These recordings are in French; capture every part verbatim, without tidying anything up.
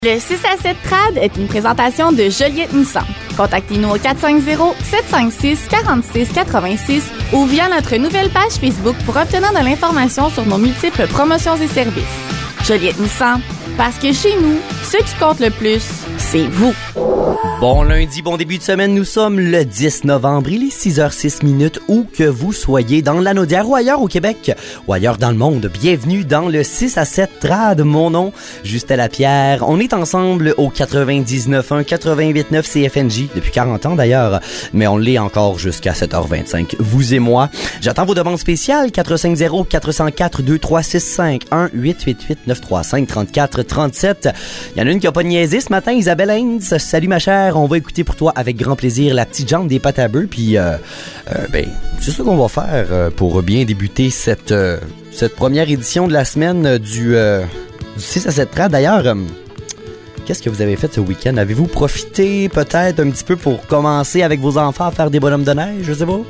Le six à sept Trad est une présentation de Joliette Nissan. Contactez-nous au quatre cinq zéro, sept cinq six, quatre six huit six ou via notre nouvelle page Facebook pour obtenir de l'information sur nos multiples promotions et services. Joliette Nissan, parce que chez nous, ce qui compte le plus, c'est vous. Bon lundi, bon début de semaine, nous sommes le dix novembre, il est six heures six minutes, où que vous soyez dans l'Anaudière ou ailleurs au Québec, ou ailleurs dans le monde, bienvenue dans le six à sept Trad, mon nom, Justin Lapierre. On est ensemble au quatre-vingt-dix-neuf virgule un, quatre-vingt-huit virgule neuf C F N J, depuis quarante ans d'ailleurs, mais on l'est encore jusqu'à sept heures vingt-cinq, vous et moi. J'attends vos demandes spéciales, quatre cinq zéro, quatre zéro quatre, deux trois six cinq, un huit huit huit, neuf trois cinq, trente-quatre trente-sept. Il y en a une qui a pas niaisé ce matin, Isabelle Heinz. Salut ma chère, on va écouter pour toi avec grand plaisir la petite jambe des pâtes à bœufs, puis euh, euh, ben c'est ça qu'on va faire euh, pour bien débuter cette euh, cette première édition de la semaine euh, du, euh, du six à sept Trad. D'ailleurs, euh, qu'est-ce que vous avez fait ce week-end? Avez-vous profité peut-être un petit peu pour commencer avec vos enfants à faire des bonhommes de neige? Je sais pas.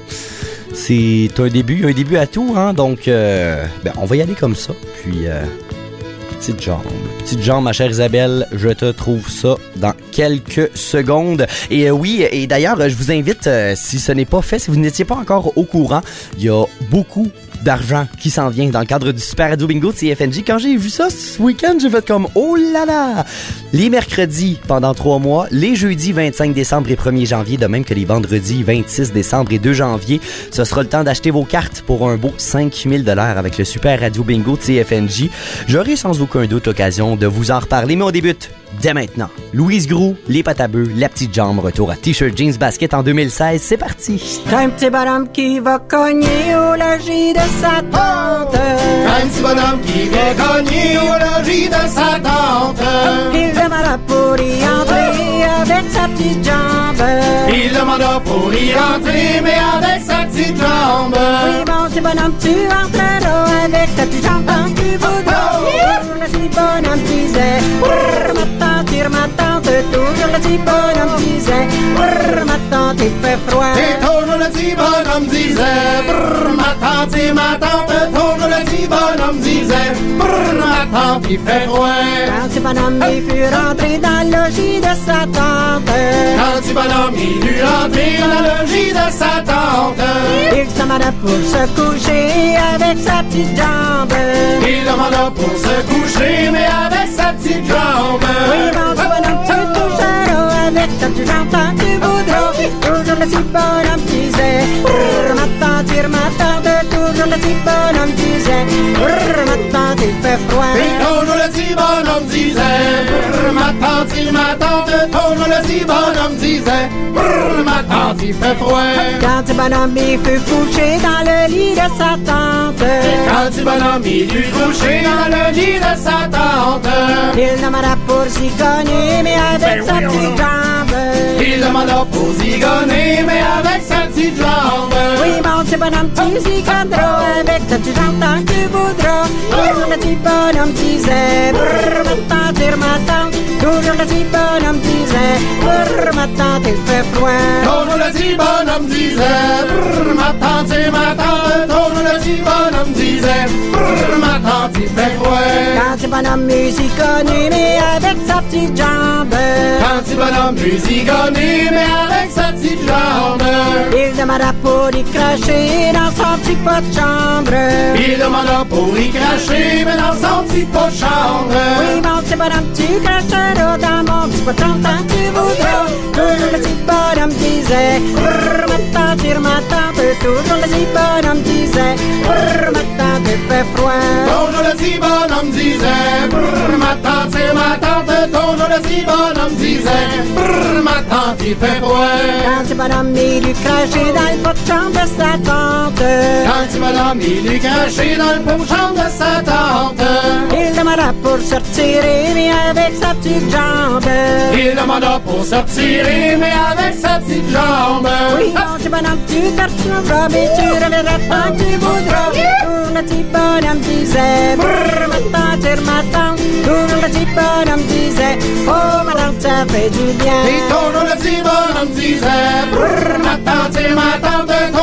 C'est un début, un début à tout, hein? Donc, euh, ben on va y aller comme ça. Puis, euh, petite jambe. Petite jambe, ma chère Isabelle, je te trouve ça dans quelques secondes. Et euh, oui, et d'ailleurs, je vous invite, euh, si ce n'est pas fait, si vous n'étiez pas encore au courant, il y a beaucoup d'argent qui s'en vient dans le cadre du Super Radio Bingo de C F N J. Quand j'ai vu ça ce week-end, j'ai fait comme « Oh là là! » Les mercredis pendant trois mois, les jeudis vingt-cinq décembre et premier janvier, de même que les vendredis vingt-six décembre et deux janvier, ce sera le temps d'acheter vos cartes pour un beau cinq mille dollars avec le Super Radio Bingo de C F N J. J'aurai sans aucun doute l'occasion de vous en reparler, mais on débute dès maintenant. Louise Groux, les pâtes à bœufs, la petite jambe, retour à T-shirt Jeans Basket en deux mille seize, c'est parti! C'est un petit bonhomme qui va cogner au logis de sa tante. Un petit bonhomme qui vient cogner au logis de sa tante. Il demanda pour y entrer avec sa petite jambe. Il demanda pour y rentrer, mais avec sa petite jambe. Oui, mon petit bonhomme, tu entreras avec ta petite jambe tant que tu voudras. Toujours le petit bonhomme disait, brrr, ma tante, tire ma tante. Toujours le petit bonhomme disait, brrr, ma tante, il fait froid. Et toujours le petit bonhomme disait, brrr, ma tante et ma tante. Toujours le petit bonhomme disait, brrr, ma tante, il fait froid. Quand le petit bonhomme il fut rentré dans le logis de sa tante. Quand le petit bonhomme il fut rentré dans le logis de sa tante. Il demanda pour se coucher avec sa petite jambe. Il demanda pour se coucher, mais avec sa petite jambe. Oui, mon petit bonhomme, tu toucheras avec ta petite jambe tant que tu voudras. Toujours le petit bonhomme disait, brrr, ma tante, tire ma tante. Toujours le petit bonhomme disait, brrr, ma tante, il fait froid. Et toujours le petit bonhomme disait, brrr, ma tante, il ma tante. Toujours le petit bonhomme disait, brrr, ma tante, il fait froid. Quand le petit bonhomme il fut couché dans le lit de sa tante. Quand le petit bonhomme il fut couché dans le lit de sa tante. Il demanda pour zigonner, mais avec sa petite jambe. Il demanda pour zigonner, mais avec sa petite jambe. Oui, mon petit bonhomme, tu zigonneras avec ta petite jambe tant que tu voudras. Toujours le petit bonhomme disait, brrr, ma tante, tire ma tante. Toujours le petit bonhomme disait, brrr, ma tante, il fait froid. Toujours le petit bonhomme disait, brrr, ma tante et ma tante. Toujours le petit bonhomme disait, brrr, ma tante, il fait froid. Quand le petit bonhomme musiconné, mais avec sa petite jambe. Quand le petit bonhomme musiconné, mais avec sa petite jambe. Il demanda pour y cracher dans son petit pot de chambre. Il demanda pour y cracher, mais dans son petit pot de chambre. Oui, mon petit bonhomme, tu cracheras dans mon petit pot de chambre tant que tu voudras. Toujours le petit bonhomme disait, brrr, ma tante, tire ma tante. Toujours le petit bonhomme disait, brrr, ma tante, il fait froid. Toujours le petit bonhomme disait, brrr, ma tante et ma tante. Toujours le petit bonhomme disait, brrr, ma tante, il fait froid. Quand le petit bonhomme il eut craché dans le pot de chambre de sa tante. Quand le petit bonhomme il eut craché dans le pot de chambre de sa tante. Il demanda pour sortir, mais avec sa petite jambe. Il demanda pour sortir, mais avec sa petite jambe. Oui, mon petit bonhomme, tu t'arriveras, mais tu reviendras tant que tu voudras. Toujours le petit bonhomme disait, brrr, ma tante, tire ma tante. Toujours le petit bonhomme disait, oh, ma tante, ça fait du bien. Et toujours le petit bonhomme disait, brrr, ma tante et ma tante. Toujours le petit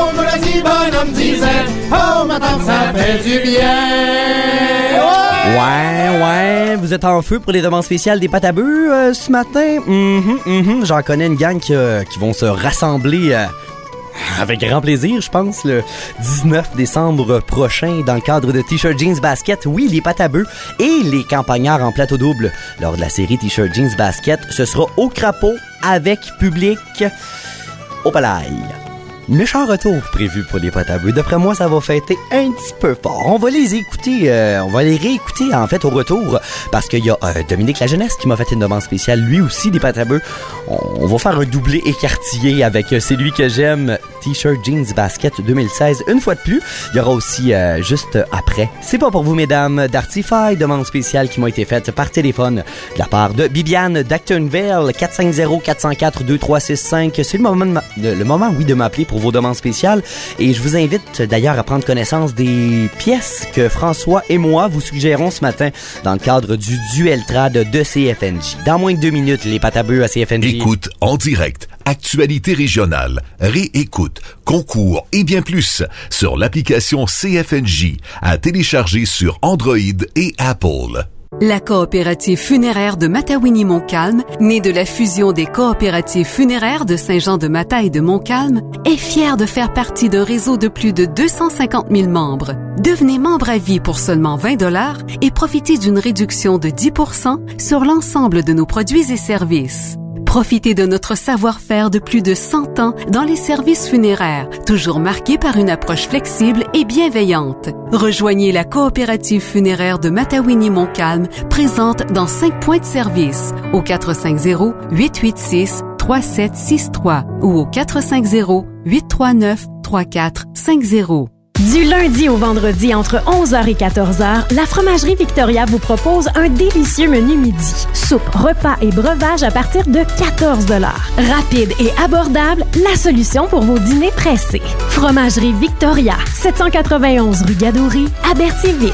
petit bonhomme disait, oh, ma tante, ça fait du bien. Ouais, ouais, vous êtes en feu pour les demandes spéciales des pâtes à bœufs euh, ce matin? Mm-hmm, mm-hmm. J'en connais une gang qui, euh, qui vont se rassembler euh, avec grand plaisir, je pense, le dix-neuf décembre prochain dans le cadre de T-shirt Jeans Basket. Oui, les pâtes à bœufs et les campagnards en plateau double lors de la série T-shirt Jeans Basket. Ce sera au crapaud avec public au Palais. Méchant retour prévu pour les pâtes à bœufs. D'après moi, ça va fêter un petit peu fort. On va les écouter, euh, on va les réécouter en fait au retour parce qu'il y a euh, Dominique Lajeunesse qui m'a fait une demande spéciale, lui aussi des pâtes à bœufs. On, on va faire un doublé écartillé avec euh, C'est lui que j'aime, T-shirt Jeans Basket deux mille seize. Une fois de plus, il y aura aussi euh, juste après C'est pas pour vous mesdames d'Artify, demande spéciale qui m'a été faite par téléphone de la part de Bibiane d'Actonville, quatre cinq zéro quatre zéro quatre deux trois six cinq. C'est le moment, de ma- le moment oui de m'appeler pour vos demandes spéciales et je vous invite d'ailleurs à prendre connaissance des pièces que François et moi vous suggérons ce matin dans le cadre du duel trad de C F N J. Dans moins de deux minutes, les pâtes à bœufs à C F N J. Écoute en direct, actualité régionale, réécoute, concours et bien plus sur l'application C F N J à télécharger sur Android et Apple. La coopérative funéraire de Matawini-Montcalm, née de la fusion des coopératives funéraires de Saint-Jean-de-Matha et de Montcalm, est fière de faire partie d'un réseau de plus de deux cent cinquante mille membres. Devenez membre à vie pour seulement vingt dollars et profitez d'une réduction de dix pour cent sur l'ensemble de nos produits et services. Profitez de notre savoir-faire de plus de cent ans dans les services funéraires, toujours marqués par une approche flexible et bienveillante. Rejoignez la coopérative funéraire de Matawini-Montcalm, présente dans cinq points de service, au quatre cinq zéro huit huit six trois sept six trois ou au quatre cinq zéro huit trois neuf trois quatre cinq zéro. Du lundi au vendredi, entre onze heures et quatorze heures, la Fromagerie Victoria vous propose un délicieux menu midi. Soupe, repas et breuvage à partir de quatorze dollars. Rapide et abordable, la solution pour vos dîners pressés. Fromagerie Victoria, sept cent quatre-vingt-onze rue Gadouri, à Berthierville.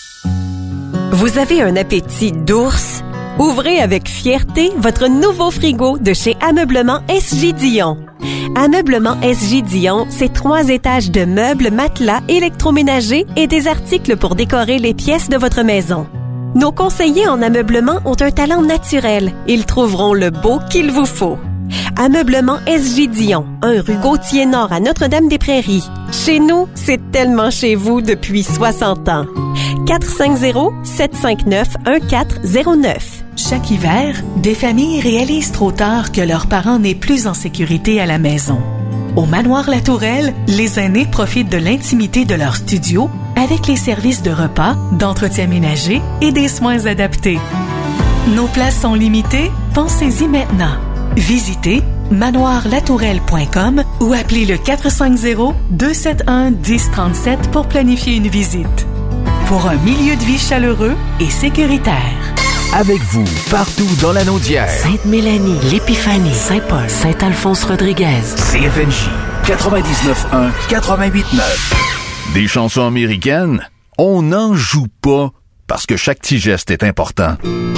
Vous avez un appétit d'ours? Ouvrez avec fierté votre nouveau frigo de chez Ameublement S J Dion. Ameublement S J Dion, c'est trois étages de meubles, matelas, électroménagers et des articles pour décorer les pièces de votre maison. Nos conseillers en ameublement ont un talent naturel. Ils trouveront le beau qu'il vous faut. Ameublement S J Dion, un rue Gauthier-Nord à Notre-Dame-des-Prairies. Chez nous, c'est tellement chez vous depuis soixante ans. quatre cinq zéro sept cinq neuf un quatre zéro neuf. Chaque hiver, des familles réalisent trop tard que leurs parents n'est plus en sécurité à la maison. Au Manoir La Tourelle, les aînés profitent de l'intimité de leur studio avec les services de repas, d'entretien ménager et des soins adaptés. Nos places sont limitées, pensez-y maintenant. Visitez manoir la tourelle point com ou appelez le quatre cinq zéro deux sept un un zéro trois sept pour planifier une visite. Pour un milieu de vie chaleureux et sécuritaire. Avec vous, partout dans la Naudière. Sainte-Mélanie, l'Épiphanie, Saint-Paul, Saint-Alphonse-Rodriguez. C F N J, quatre-vingt-dix-neuf un, quatre-vingt-huit neuf. Des chansons américaines, on n'en joue pas parce que chaque petit geste est important.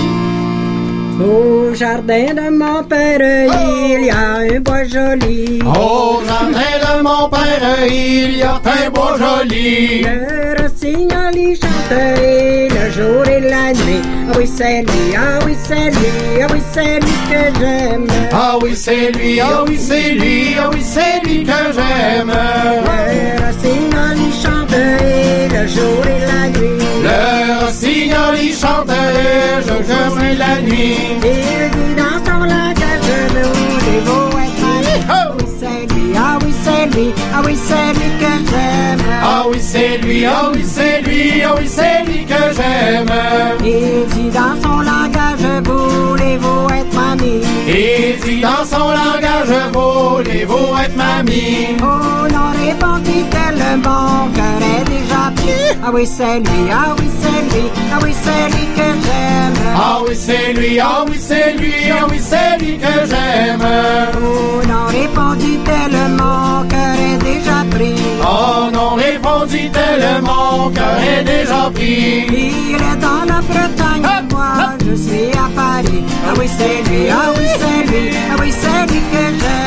Au jardin de mon père, il y a un bois joli. Au jardin de mon père, il y a un bois joli. Le rossignol y chante et le jour et la nuit. Ah oui, c'est lui, ah oui, c'est lui, ah oui, c'est lui que j'aime. Ah oui, c'est lui, ah oui, c'est lui, ah oui, c'est lui que j'aime. Le rossignol y chante et le jour et la nuit. Le rossignol y chante et le jour et la nuit. Il dit dans son langage, nous devons être amis. Ah oui, c'est lui, ah oui, c'est lui, ah oui, c'est lui que j'aime. Ah oui, c'est lui, ah oui, c'est lui, ah oui, c'est lui que j'aime. Il dit dans son langage, voulez-vous être mamie? Il dit dans son langage, voulez-vous être mamie? Oh non, répondit-elle, mon cœur est déjà pris. Ah oui, c'est lui, ah oui, c'est lui, ah oui, c'est lui que j'aime. Ah oui, c'est lui, ah oui, c'est lui, ah oui, c'est lui que j'aime. Oh non, répondit-elle, mon cœur est déjà pris. Oh non, répondit-elle, mon cœur est déjà pris. Il est dans la Bretagne, hop, moi hop. Je suis à Paris. Ah oui, c'est lui, ah oui, c'est lui, ah oui, c'est lui que j'aime.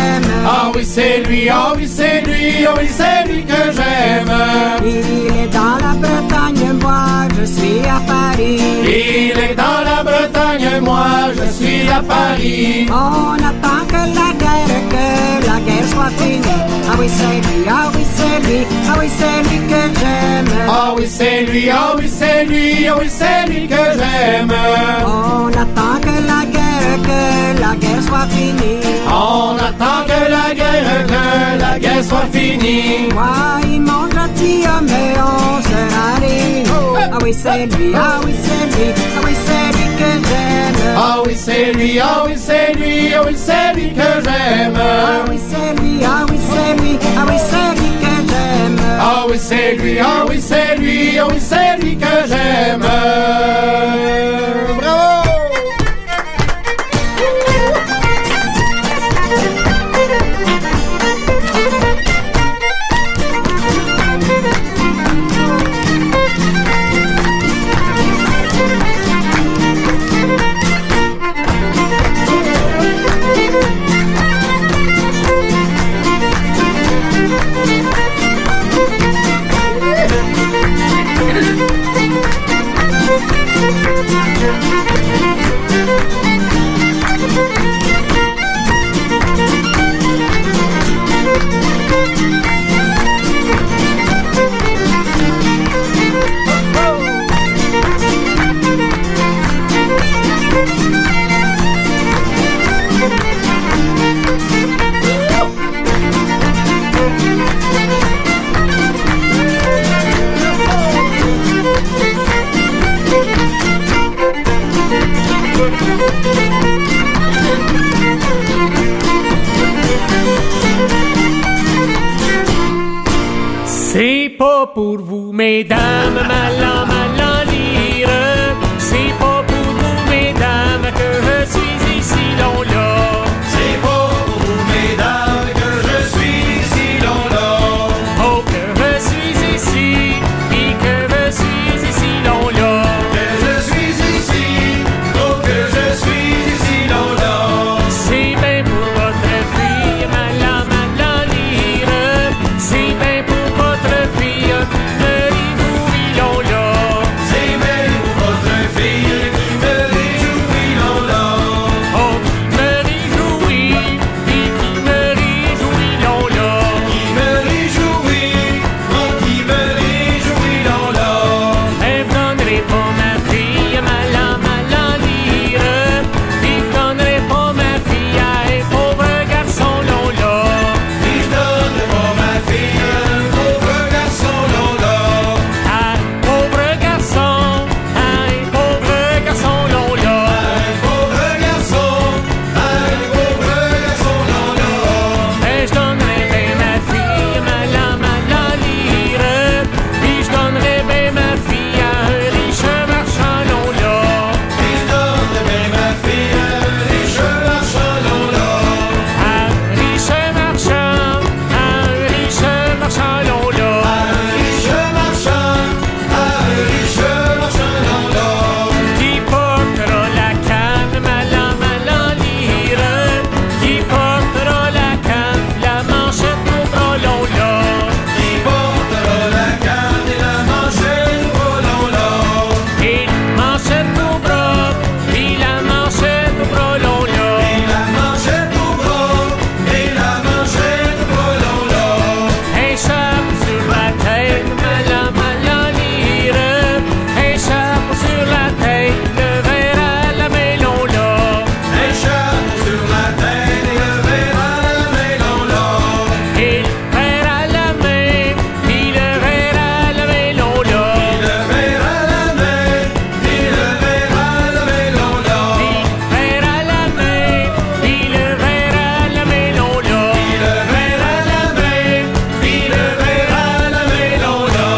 Ah oui, c'est lui, ah oui, c'est lui, ah oui, c'est lui que j'aime. Il est dans la Bretagne, moi je suis à Paris. Il est dans la Bretagne, moi je suis à Paris. On attend que la guerre, que la guerre soit finie. Ah oui, c'est lui, ah oui, c'est lui, ah oui, c'est lui que j'aime. Ah oui, c'est lui, ah oui, c'est lui, ah oui, c'est lui que j'aime. On attend que la guerre, que la guerre soit finie. On attend que la guerre, que la guerre soit finie. Moi, il mon gentilhomme, mais on sera réunis. Ah oui, c'est lui, ah oui, c'est lui, ah oui, c'est lui que j'aime. Ah oui, c'est lui, ah oui, c'est lui, ah oui, c'est lui que j'aime. Ah oui, c'est lui, ah oui, c'est lui, ah oui, c'est lui que j'aime. Ah oui, c'est lui, ah oui, c'est lui, ah oui, c'est lui que j'aime. Bravo! C'est pas pour vous, mesdames, mal en mal en lire. C'est pas pour vous, mesdames, que je suis ici, long là. C'est pas pour vous, mesdames, que je suis ici, long là. Oh, que je suis ici, puis que je suis ici, long là. Que je suis ici, oh, que je suis ici, long là. C'est bien pour votre fille, mal en mal en lire. C'est bien pour votre fille, me réjouis, long là. C'est bien pour votre fille qui me réjouit, long là. Oh, qui me réjouit, puis qui me réjouit, long là. Qui me réjouit, oh, qui me réjouit, long là. Elle me donnerait pas ma fille, mal en mal en lire. Puis je donnerais pas ma fille à un pauvre garçon, long là. Si je donne pas ma fille à un pauvre garçon, long là. À un pauvre garçon, à un pauvre garçon, long là. Un pauvre garçon, un pauvre garçon, long là. Et je donnerais bien ma fille, mal en mal en lire. Puis je donnerais bien ma fille à un riche marchand, long là. Si je donne bien ma fille à un riche marchand, long là. Un riche marchand, un riche marchand, long là. Un riche marchand, un riche marchand, long là. Qui portera la canne, mal en mal en lire. Qui portera la canne, la manchette au bras, long là. Qui portera la canne et la manchette au bras, long là. Et la manchette au bras, puis la manchette au bras, long là. Et la manchette au bras, et la manchette au bras, long là. Un chapeau sur la tête, mal en mal en lire. Un chapeau sur la tête, le verre à la main, long là. Un chapeau sur la tête et le verre à la main, long là. Et le verre à la main, puis le verre à la main, long là. Le verre à la main, et le verre à la main, long là. Verre à la main, puis le verre à la main, long là. Le verre à la main, puis le verre à la main, long là.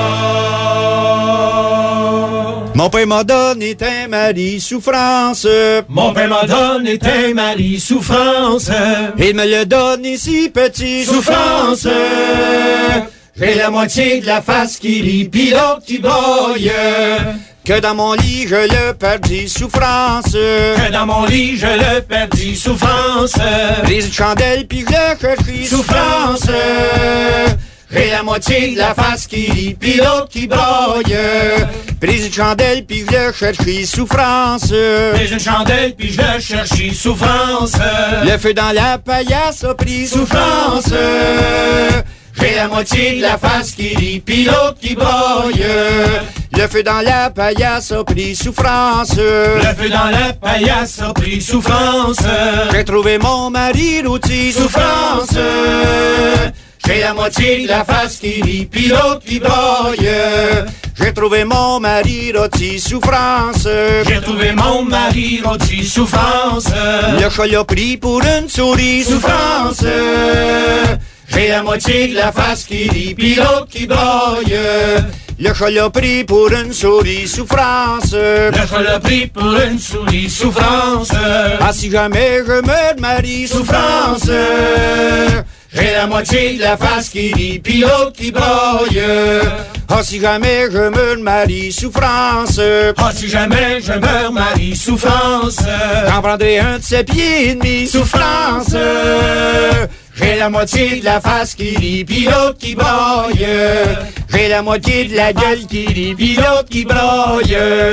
Mon père m'a donné un mari souffrance. Mon père m'a donné un mari souffrance. Il me l'a donné si petit Souffrance. J'ai la moitié de la face qui rit, pis l'autre qui broye. Que dans mon lit, je le perdis souffrance. Que dans mon lit, je le perdis souffrance. Prise une chandelle, puis je le cherchis souffrance. J'ai la moitié de la face qui rit, puis l'autre qui broye. Prise une chandelle, puis je le cherchis souffrance. Prise une chandelle, puis je le cherchis souffrance. Le feu dans la paillasse a pris souffrance. J'ai la moitié de la face qui rit, puis l'autre qui broye. Le feu dans la paillasse a pris souffrance. Le feu dans la paillasse a pris souffrance. J'ai trouvé mon mari rôti souffrance. J'ai la moitié de la face qui rit, puis l'autre qui broye. J'ai trouvé mon mari rôti souffrance. J'ai trouvé mon mari rôti souffrance. Le chat l'a pris pour une souris souffrance. J'ai la moitié de la face qui rit, puis l'autre qui broye. Le chat l'a pris pour une souris souffrance. Le chat l'a pris pour une souris souffrance. Ah, si jamais je me marie souffrance. J'ai la moitié de la face qui rit, puis l'autre qui broye. Ah, si jamais je me marie souffrance. Ah, si jamais je me marie souffrance. J'en prendrai un de ses pieds et demi souffrance. J'ai la moitié de la face qui rit, puis l'autre qui broye. J'ai la moitié de la gueule qui rit, puis l'autre qui broye.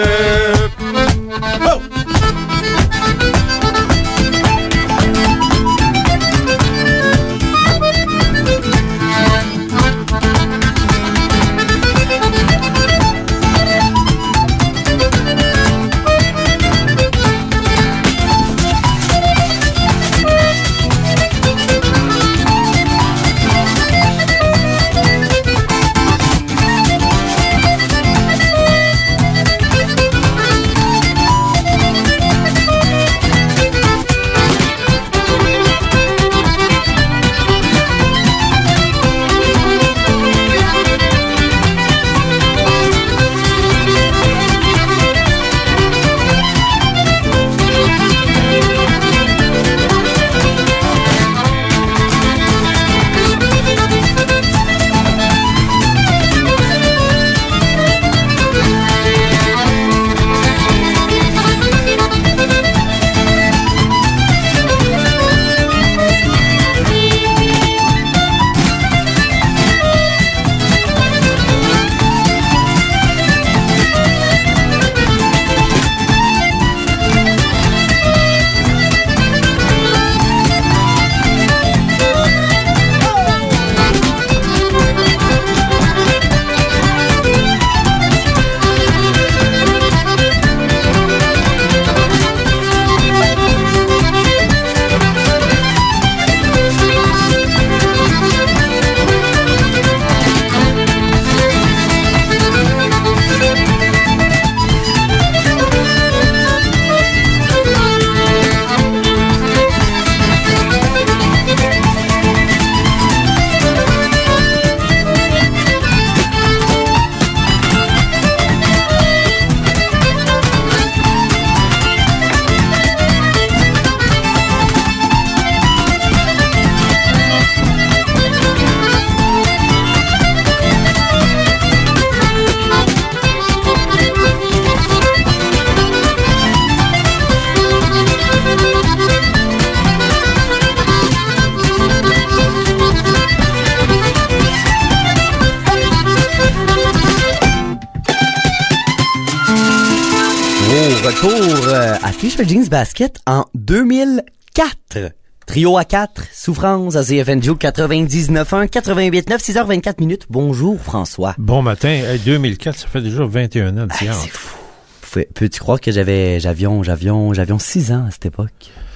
Oh! Retour euh, à T-shirt Jeans Basket en deux mille quatre. Trio à quatre, Souffrance à C F N J quatre-vingt-dix-neuf un, quatre-vingt-huit neuf, six heures vingt-quatre minutes. Bonjour François. Bon matin. Hey, deux mille quatre, ça fait déjà vingt et un ans de ah, c'est fou. Peux-tu croire que j'avais, j'avions, j'avions, j'avions six ans à cette époque?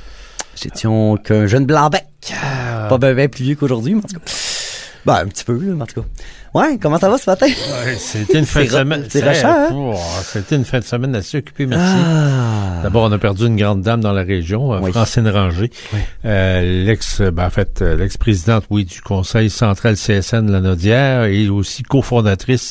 J'étais qu'un jeune blanc-bec. Ah. Pas bien ben plus vieux qu'aujourd'hui, mais en tout cas. Ben, un petit peu, là, mais en tout cas. Ouais, comment ça va ce matin? Ouais, c'était une fin de semaine. C'est rachant, hein? Oh, c'était une fin de semaine assez occupée, merci. Ah. D'abord, on a perdu une grande dame dans la région, oui. Francine Ranger. Oui. Euh, l'ex, ben, en fait, l'ex-présidente, oui, du Conseil central C S N Lanaudière et aussi cofondatrice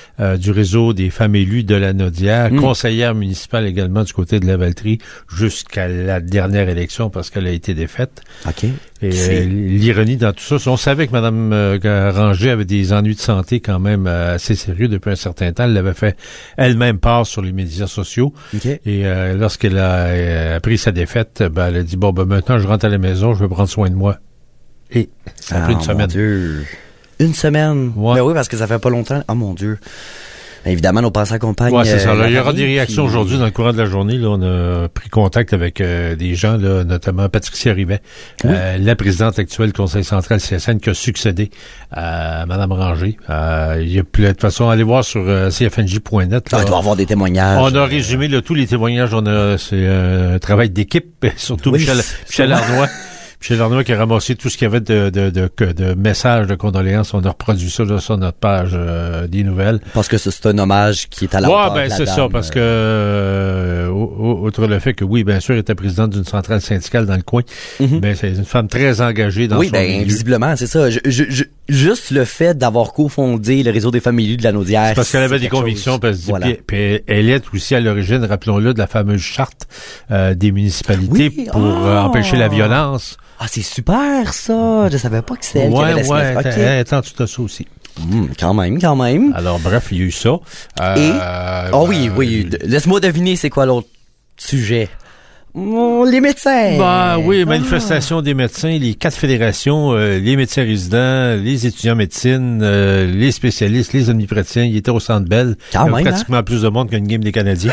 euh, du réseau des femmes élues de la Naudière, Mm. conseillère municipale également du côté de la Valtrie jusqu'à la dernière élection parce qu'elle a été défaite. OK. Et C'est- euh, l'ironie dans tout ça, c'est on savait que Mme euh, Ranger avait des ennuis de santé quand même euh, assez sérieux depuis un certain temps. Elle l'avait fait elle-même part sur les médias sociaux. OK. Et euh, lorsqu'elle a, euh, a pris sa défaite, ben, elle a dit, bon, ben maintenant, je rentre à la maison, je vais prendre soin de moi. Et ça a pris Ah, une mon semaine. Dieu. Une semaine? Ouais. Ben oui, parce que ça fait pas longtemps. Oh mon Dieu. Évidemment, nos pensées accompagnent. Ouais, c'est ça. euh, Là, la il y aura famille, des réactions puis- aujourd'hui dans le courant de la journée. Là, on a pris contact avec euh, des gens, là, notamment Patricia Rivet, Oui. euh, la présidente actuelle du Conseil central C S N qui a succédé à Mme Ranger. Euh, il y a plus, de toute façon, allez voir sur euh, c f n j point net. Ah, il doit y avoir des témoignages. On a résumé là, tous les témoignages. On a c'est euh, un travail d'équipe, surtout Oui, Michel, Michel sûrement. Arnois. Michel Arnois qui a ramassé tout ce qu'il y avait de, de, de, de, de messages de condoléances. On a reproduit ça là, sur notre page euh, des nouvelles. Parce que c'est c'est un hommage qui est à la Ouais, hauteur ben de la c'est dame. ça, parce que euh, au- au- outre le fait que oui, bien sûr, elle était présidente d'une centrale syndicale dans le coin, Mhm. mais c'est une femme très engagée dans Oui, son ben, milieu. visiblement, c'est ça. Je, je, je- juste le fait d'avoir cofondé le réseau des familles élues de la Naudière. C'est parce qu'elle avait c'est des quelque convictions, chose. puis elle, se dit- Voilà. puis- puis elle est aussi à l'origine, rappelons-le, de la fameuse charte euh, des municipalités Oui, pour oh! euh, empêcher la violence. Ah, c'est super, ça. Je savais pas que c'était elle qui avait Ouais, la ouais, signature. elle, OK. elle est en tout à ça aussi. Hum, quand même, quand même. Alors, bref, il y a eu ça. Euh, Et? ben, Oh oui, oui. de- Laisse-moi deviner c'est quoi l'autre sujet. Oh, les médecins. Bah oui, Ah. manifestation des médecins, les quatre fédérations, euh, les médecins résidents, les étudiants en médecine, euh, les spécialistes, les omnipraticiens, ils étaient au Centre Bell. Quand Il y avait même, pratiquement plus de monde qu'une game des Canadiens.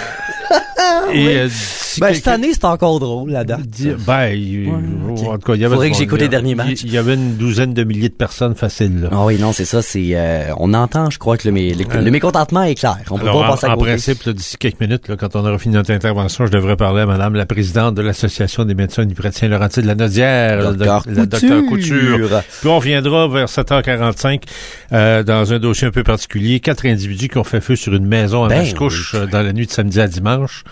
Oui. Et euh, Ben, cette année, c'est encore drôle, la date. ben, il, ok. en tout cas, il y avait Faudrait du que monde, j'écoute là. les derniers Il- matchs. Il y avait une douzaine de milliers de personnes faciles, là. Ah oui, non, c'est ça, c'est, euh, on entend, je crois, que le, mé- le, le mécontentement est clair. On peut Alors, pas en, passer à en côté. principe, là, d'ici quelques minutes, là, quand on aura fini notre intervention, je devrais parler à madame la présidente de l'Association des médecins omnipraticiens Laurentides de la Naudière, le Docteur doc- la docteur Couture. Couture. Puis on reviendra vers sept heures quarante-cinq euh, dans un dossier un peu particulier. Quatre individus qui ont fait feu sur une maison à Ben Mascouche euh, dans la nuit de samedi à dimanche.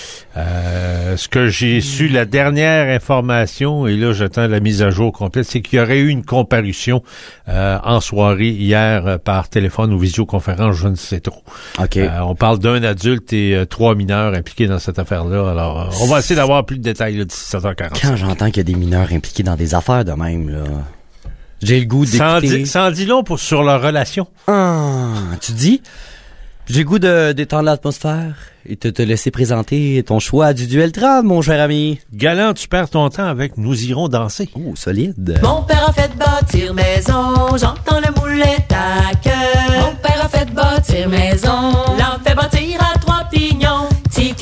Euh, ce que j'ai su, la dernière information, et là j'attends la mise à jour complète, c'est qu'il y aurait eu une comparution euh, en soirée hier euh, par téléphone ou visioconférence, je ne sais trop. OK. Euh, on parle d'un adulte et euh, trois mineurs impliqués dans cette affaire-là. Alors, euh, on va essayer d'avoir plus de détails là, d'ici sept heures quarante. Quand j'entends qu'il y a des mineurs impliqués dans des affaires de même, là, j'ai le goût Sans d'écouter. di- sans dit long pour sur leur relation. Ah, tu dis? J'ai le goût de détendre l'atmosphère et de te laisser présenter ton choix du duel trad, mon cher ami. Galant, tu perds ton temps avec Nous irons danser. Oh, solide. Mon père a fait bâtir maison, j'entends le moulet tac. Mon père a fait bâtir maison, l'en fait bâtir à trois pignons. Tic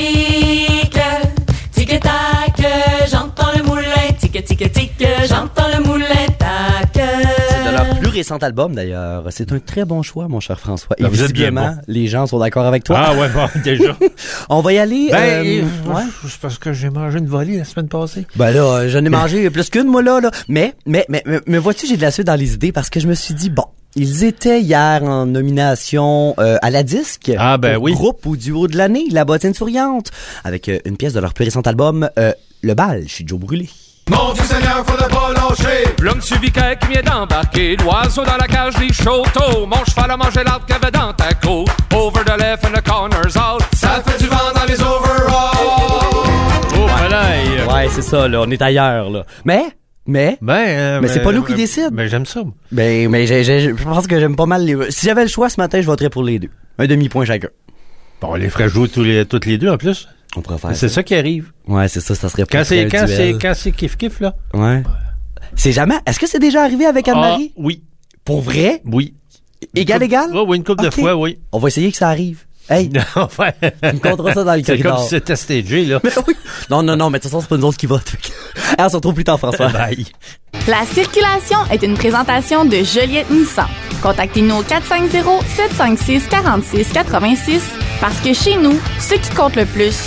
tic, tic tac, j'entends le moulet tic tic tic, j'entends le moulet tac. C'est de leur plus récent album, d'ailleurs. C'est un très bon choix, mon cher François. Et Ben, vous êtes bien visiblement, bon. les gens sont d'accord avec toi. Ah ouais, bon, déjà. On va y aller. Ben, euh, euh, ouais. c'est parce que j'ai mangé une volée la semaine passée. Ben là, j'en ai mangé plus qu'une, moi, là, là. Mais, mais, mais, mais, mais vois-tu, j'ai de la suite dans les idées parce que je me suis dit, bon, ils étaient hier en nomination euh, à la disque. Ah, ben au oui. Groupe ou duo de l'année, La Bottine Souriante, avec euh, une pièce de leur plus récent album, euh, Le Bal, chez Joe Brûlé. Mon Dieu Seigneur, faudrait pas lâcher. L'homme subiquet qui vient d'embarquer, l'oiseau dans la cage des châteaux. Mon cheval a mangé l'arbre qu'il y avait dans ta côte. Over the left and the corners out. Ça fait du vent dans les overalls. Oh, volaille. Ouais, c'est ça, là, on est ailleurs, là. Mais, mais, Ben, euh, mais c'est pas nous qui euh, décident. Ben, j'aime ça. Ben, mais j'ai, j'ai, je pense que j'aime pas mal les... Si j'avais le choix ce matin, je voterais pour les deux. Un demi-point chacun. Bon, on les ferait jouer tous les, toutes les deux en plus. On pourrait faire C'est ça. ça qui arrive. Ouais, c'est ça, ça serait Quand pas c'est, un quand duel. c'est, quand c'est kiff-kiff, là. Ouais. C'est jamais... Est-ce que c'est déjà arrivé avec Anne-Marie? Ah, oui. Pour vrai? Oui. Égal, Une couple- égal? Oh, oui, une couple Ok. de fois, oui. On va essayer que ça arrive. Hey, Enfin. tu me compteras ça dans le C'est corridor. comme si c'était stagé, là. Mais oui. Non, non, non, mais de toute façon, c'est pas nous autres qui votent. Fait que- Ah, on se retrouve plus tard, François. Bye. La circulation est une présentation de Joliette Nissan. Contactez-nous au quatre cinq zéro, sept cinq six, quatre six quatre six parce que chez nous, ce qui compte le plus,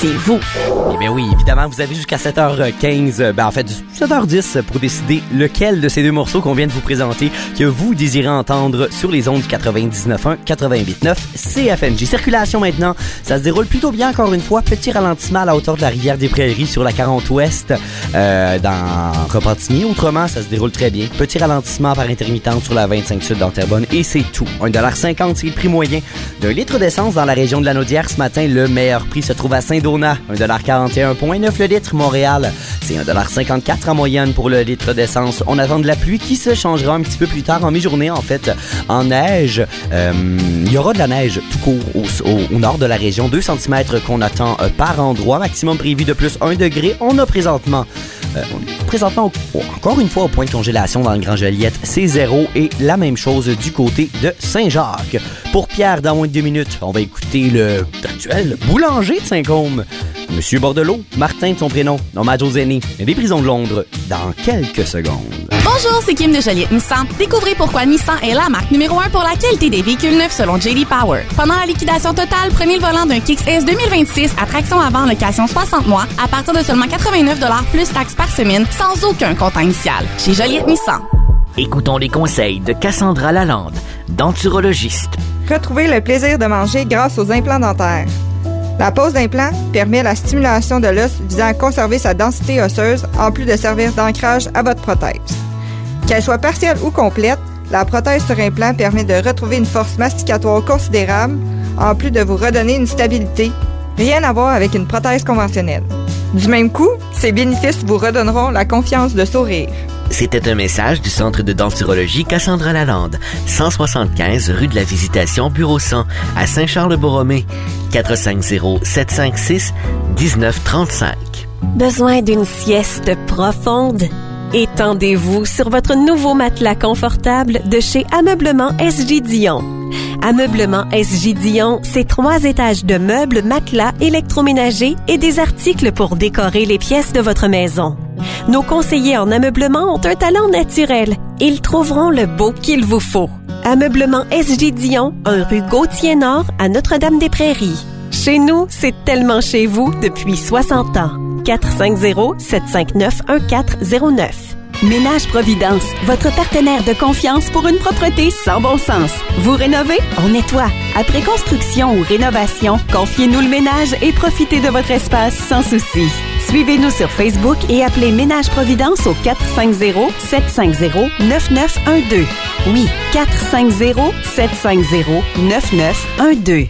c'est vous. Eh bien oui, évidemment, vous avez jusqu'à sept heures quinze, ben en fait sept heures dix pour décider lequel de ces deux morceaux qu'on vient de vous présenter que vous désirez entendre sur les ondes du quatre-vingt-dix-neuf point un, quatre-vingt-huit neuf C F N J. Circulation maintenant, ça se déroule plutôt bien encore une fois. Petit ralentissement à la hauteur de la rivière des Prairies sur la quarante ouest euh, dans Repentigny. Autrement, ça se déroule très bien. Petit ralentissement par intermittence sur la vingt-cinq sud dans Terrebonne et c'est tout. un dollar cinquante, c'est le prix moyen d'un litre d'essence dans la région de la Naudière. Ce matin, le meilleur prix se trouve à Saint-Donat, un dollar quarante et un virgule neuf le litre. Montréal, c'est un dollar cinquante-quatre en moyenne pour le litre d'essence. On attend de la pluie qui se changera un petit peu plus tard en mi-journée, en fait, en neige. Euh, il y aura de la neige tout court au, au, au nord de la région, deux centimètres qu'on attend euh, par endroit. Maximum prévu de plus un degré. On a présentement, euh, présentement au, encore une fois au point de congélation dans le Grand Joliette, c'est zéro et la même chose du côté de Saint-Jacques. Pour Pierre, dans moins de deux minutes, on va écouter le actuel boulanger de Saint-Côme, Monsieur Bordelot, Martin de son prénom, hommage aux aînés des prisons de Londres, dans quelques secondes. Bonjour, c'est Kim de Joliette Nissan. Découvrez pourquoi Nissan est la marque numéro un pour la qualité des véhicules neufs selon J D Power. Pendant la liquidation totale, prenez le volant d'un Kicks S deux mille vingt-six à traction avant location soixante mois à partir de seulement quatre-vingt-neuf dollars plus taxes par semaine sans aucun comptant initial. Chez Joliette Nissan. Écoutons les conseils de Cassandra Lalande, denturologiste. Retrouvez le plaisir de manger grâce aux implants dentaires. La pose d'implant permet la stimulation de l'os visant à conserver sa densité osseuse en plus de servir d'ancrage à votre prothèse. Qu'elle soit partielle ou complète, la prothèse sur implant permet de retrouver une force masticatoire considérable en plus de vous redonner une stabilité. Rien à voir avec une prothèse conventionnelle. Du même coup, ces bénéfices vous redonneront la confiance de sourire. C'était un message du Centre de denturologie Cassandra Lalande, cent soixante-quinze rue de la Visitation, bureau cent, à Saint-Charles-de-Borromée, quatre cinq zéro, sept cinq six, un neuf trois cinq. Besoin d'une sieste profonde? Étendez-vous sur votre nouveau matelas confortable de chez Ameublement S J Dion. Ameublement S J Dion, c'est trois étages de meubles, matelas, électroménagers et des articles pour décorer les pièces de votre maison. Nos conseillers en ameublement ont un talent naturel. Ils trouveront le beau qu'il vous faut. Ameublement S J Dion, un rue Gauthier-Nord à Notre-Dame-des-Prairies. Chez nous, c'est tellement chez vous depuis soixante ans. quatre cinq zéro, sept cinq neuf, un quatre zéro neuf. Ménage Providence, votre partenaire de confiance pour une propreté sans bon sens. Vous rénovez? On nettoie. Après construction ou rénovation, confiez-nous le ménage et profitez de votre espace sans souci. Suivez-nous sur Facebook et appelez Ménage Providence au quatre cinq zéro, sept cinq zéro, neuf neuf un deux. Oui, quatre cinq zéro, sept cinq zéro, neuf neuf un deux.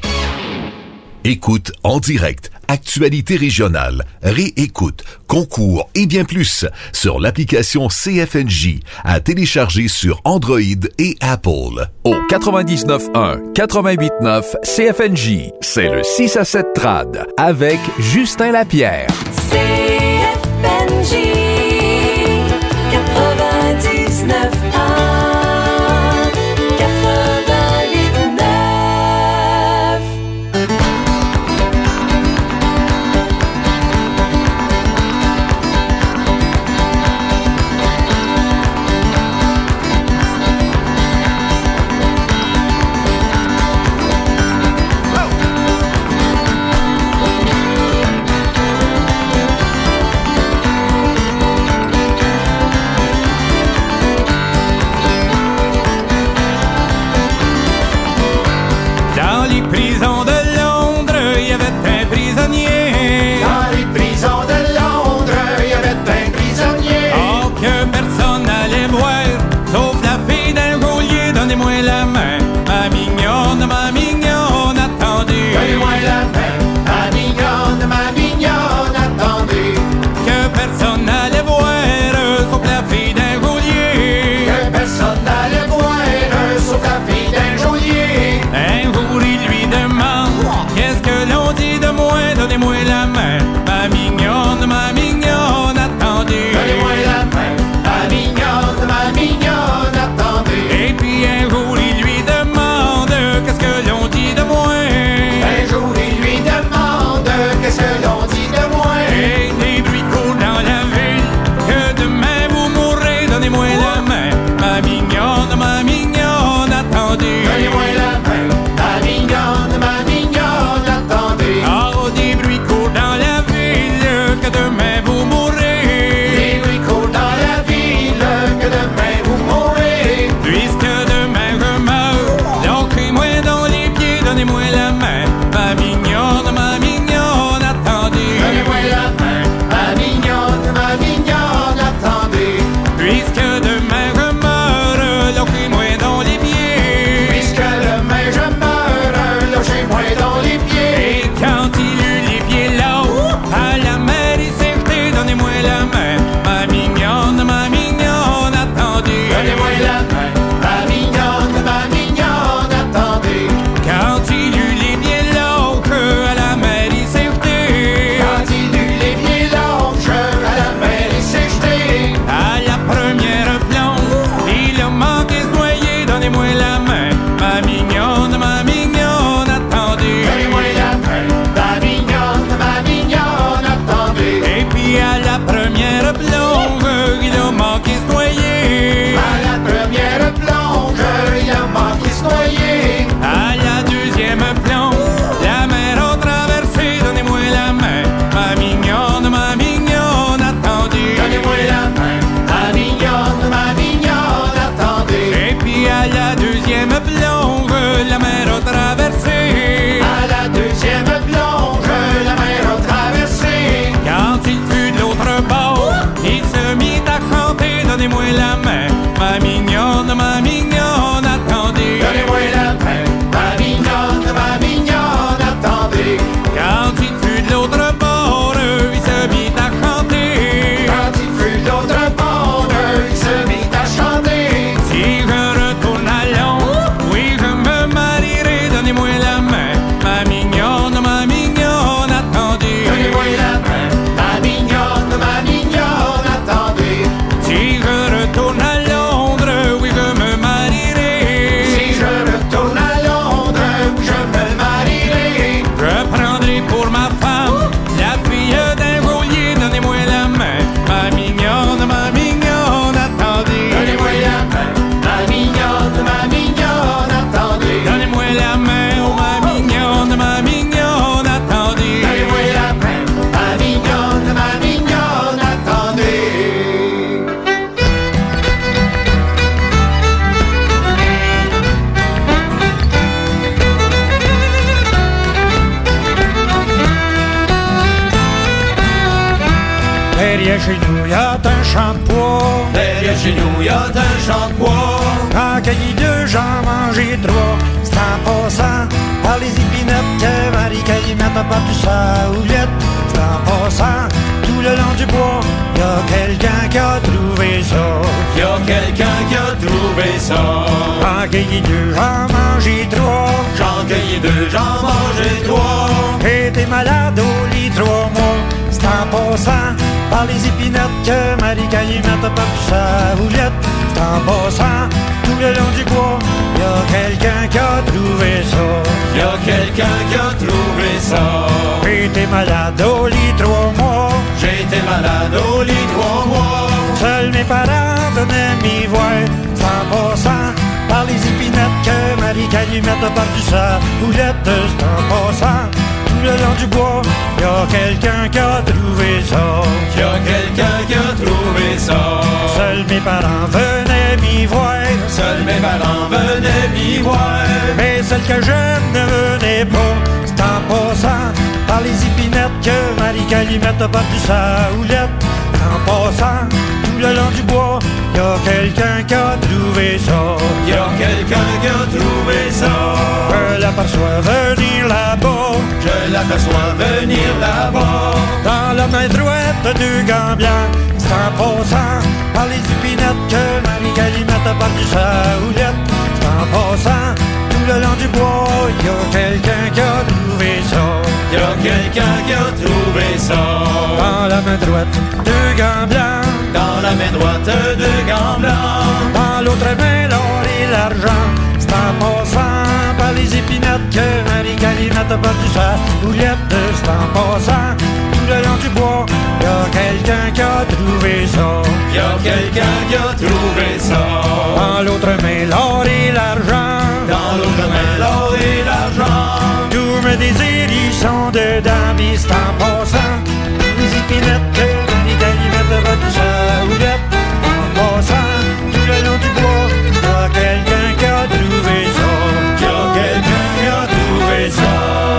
Écoute en direct, actualité régionale, réécoute, concours et bien plus sur l'application C F N J à télécharger sur Android et Apple. Au quatre-vingt-dix-neuf un, quatre-vingt-huit neuf C F N J, c'est le six à sept trad avec Justin Lapierre. C F N J quatre-vingt-dix-neuf un. chez nous, y a un champ de pois. Derrière chez nous, y a un champ de pois. En cueilli deux, j'en mangeai trois. C'est en passant par les épinettes que Marie-Calimette a perdu sa houlette. C'est en passant tout le long du bois, y a quelqu'un qui a trouvé ça. Y a quelqu'un qui a trouvé ça. En cueilli deux, j'en mangeai trois. J'en cueilli deux, j'en mangeai trois. J'étais malade au lit trois mois. C'est en passant par les épinettes que Marie-Calimette a perdu sa houlette. C'est en passant tout le long du bois, y a quelqu'un qui a trouvé ça. Y a quelqu'un qui a trouvé ça. J'étais malade au lit trois mois. J'étais malade au lit trois mois. Seuls mes parents venaient m'y voir. C'est en passant par les épinettes que Marie-Calimette a perdu sa houlette. C'est en passant tout le long du bois, y a quelqu'un qui a trouvé ça. Y a quelqu'un qui a trouvé ça. Seuls mes parents venaient m'y voir. Seuls mes parents venaient m'y voir. Mais celle que j'aime ne venait pas. C'est en passant par les épinettes que Marie-Calimette a perdu sa houlette. En passant tout le long du bois, y a quelqu'un qui a trouvé ça. Y a quelqu'un qui a trouvé ça. Je l'aperçois venir là-bas. Je l'aperçois venir là-bas. Dans la main droite deux gants blancs. C'est en passant par les épinettes que Marie-Calimette a perdu sa houlette. C'est en passant tout le long du bois, y a quelqu'un qui a trouvé ça. Y a quelqu'un qui a trouvé ça. Dans la main droite deux gants blancs. Dans la main droite deux gants blancs. Dans l'autre main l'or et l'argent. C'est en passant par les épinettes que Marie-Calimette a perdu sa houlette. C'est en passant tout le long du bois, y a quelqu'un qui a trouvé ça. Y a quelqu'un qui a trouvé ça. Dans l'autre main l'or et l'argent. Dans l'autre main l'or et l'argent. Tous mes désirs ils sont dedans. Pis c'est en passant les épinettes que Marie-Calimette a perdu sa houlette. En passant tout le long du bois, y a quelqu'un qui a trouvé ça. Y a quelqu'un qui a trouvé ça.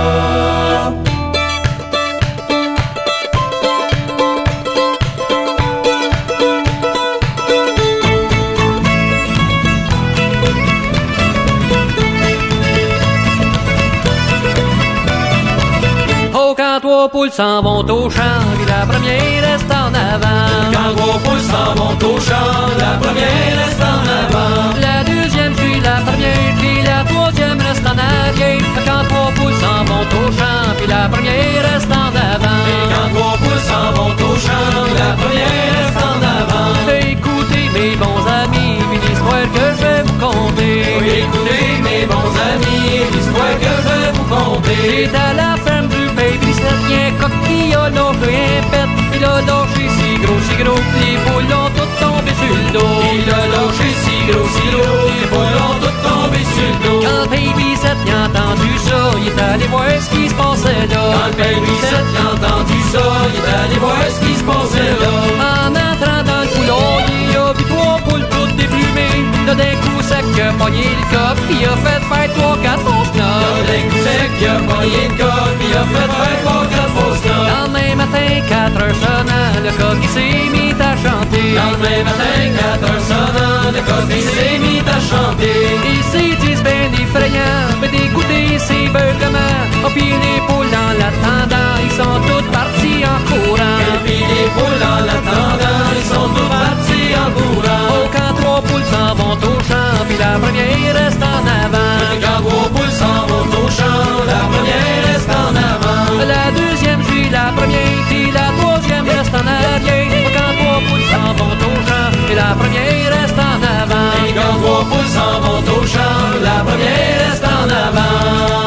Quand trois poules s'en vont au champ, puis la première reste en avant. Quand trois poules s'en vont au champ, la première reste en avant. La deuxième suit la première, puis la troisième reste en arrière. Quand trois poules s'en vont au champ, puis la première reste en avant. Et quand trois poules s'en vont au champ, la première reste en avant. Écoutez mes bons amis, puis l'histoire que je vais vous conter. Oui, écoutez mes bons amis, l'histoire que je vais vous conter. C'est à la ferme du pays, puis c'est rien coq qui a lâché un pet. Il a lâché si gros, si gros, les poules ont toutes tombé sur le dos. Il a lâché si gros, si gros, les poules ont toutes tombé sur le dos. Quand Baby Sept a entendu ça, il est allé voir ce qui se passait là. Quand Baby Sept a entendu ça, il est allé voir ce qui se passait là. En entrant dans le couloir, il a vu trois poules toutes déplumées. Là d'un coup sec, il a pogné le coffre, il a fait faire trois, quatre fausses notes. Là d'un coup sec, il a pogné le coffre, il a fait faire trois, quatre fausses notes. Lendemain matin, quatre heures sonnant, le coq il s'est mis à chanter. Lendemain matin, quatre heures sonnant, le coq il s'est mis à chanter. Il s'est dit c'est ben effrayant, mais d'écouter ses beuglements. Oh puis les poules dans l'attendant, ils sont toutes partis en courant. Et puis les poules dans l'attendant, ils sont toutes partis en courant. Oh quand trois poules s'en vont au champ, puis la première reste en avant. Et quand trois poules s'en vont au champ, la première reste en avant. La deuxième suit la première, puis la troisième reste en arrière. Quand trois poules s'en vont au champ, puis la première reste en avant. Et quand trois poules s'en vont au champ, la première reste en avant.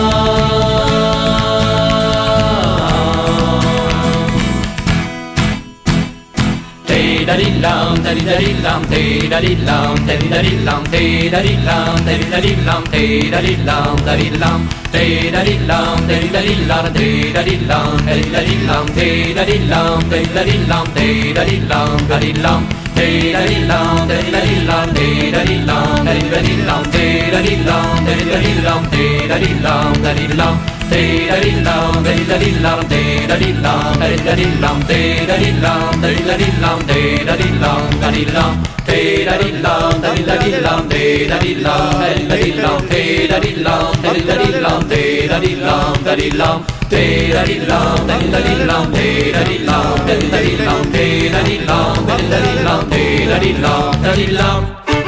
Te-da-di-lam, te-di-da-di-lam, te-da-di-lam, te-di-da-di-lam, te-da-di-lam, te-di-da-di-lam, te-da-di-lam, da-di-lam, te-da-di-lam, te-di-da-di-lam, te-da-di-lam, te-di-da-di-lam, te-da-di-lam, te-di-da-di-lam, te-da-di-lam, da-di-lam. Te-da-di-lam, te-di-da-di-lam, te-da-di-lam, te-di-da-di-lam, te-da-di-lam, te-da-di-lam, te-da-di-lam, te-da-di-lam, da-di-lam. Te-da-di-lam, te-da-di-lam, te-da-di-lam, te-da-di-lam, te-da-di-lam, te-da-di-lam, te-da-di-lam, da-di-lam. Te-da-di-lam, da-di-da-di-lam, te-da-di-lam, te-da-di-lam, te-da-di-lam, te-da-di-lam, te-da-di-lam, da-di-lam. Te-da-di-lam, da-di-da-di-lam, te-da-di-lam, te-da-di-lam, te-da-di-lam, te-da-di-lam, te-da-di-lam, da-di-lam.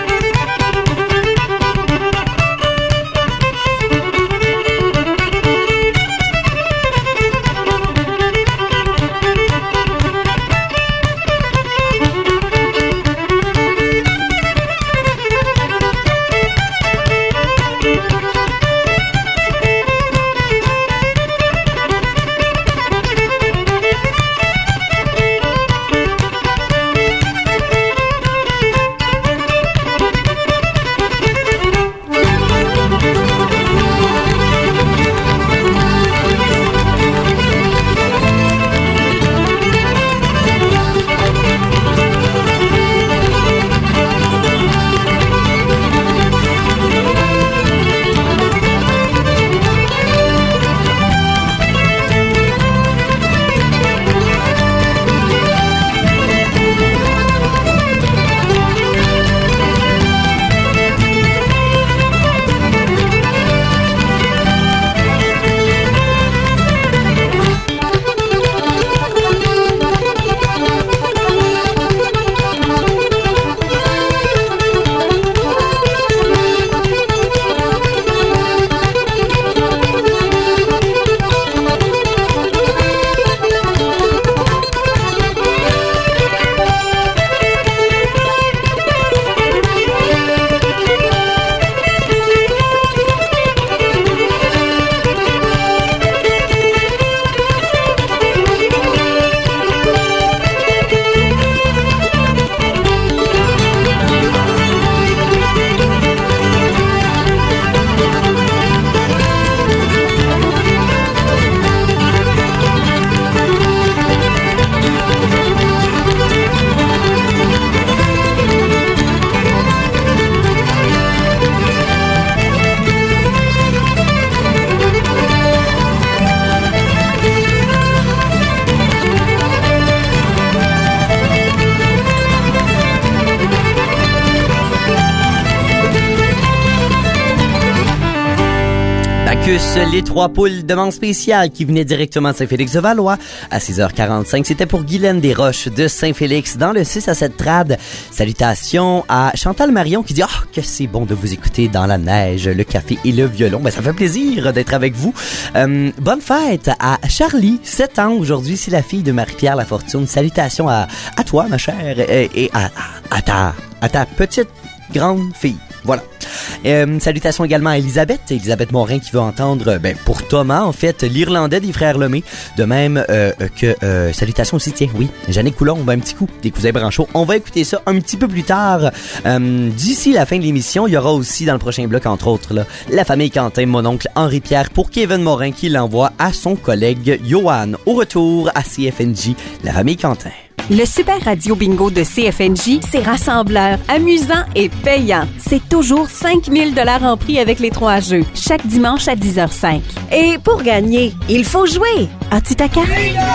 Les trois poules demande spéciale qui venaient directement de Saint-Félix-de-Valois. À six heures quarante-cinq, c'était pour Guylaine Desroches de Saint-Félix dans le six à sept trad. Salutations à Chantal Marion qui dit « Ah, oh, que c'est bon de vous écouter dans la neige, le café et le violon. » Ben, ça fait plaisir d'être avec vous. Euh, bonne fête à Charlie, sept ans aujourd'hui. C'est la fille de Marie-Pierre Lafortune. Salutations à, à toi, ma chère, et, et à, à, ta, à ta petite grande fille. Voilà. Euh, salutations également à Elisabeth, Elisabeth Morin qui veut entendre, ben, pour Thomas, en fait, l'Irlandais des frères Lemay. De même euh, que, euh, salutations aussi, tiens, oui, Jeannick Coulombe, un petit coup, des cousins Branchot. On va écouter ça un petit peu plus tard. Euh, d'ici la fin de l'émission, il y aura aussi dans le prochain bloc, entre autres, là, la famille Quentin, mon oncle Henri-Pierre, pour Kevin Morin qui l'envoie à son collègue Johan. Au retour à C F N J, la famille Quentin. Le Super Radio Bingo de C F N J, c'est rassembleur, amusant et payant. C'est toujours cinq mille dollars en prix avec les trois jeux, chaque dimanche à dix heures cinq. Et pour gagner, il faut jouer. As-tu ta carte?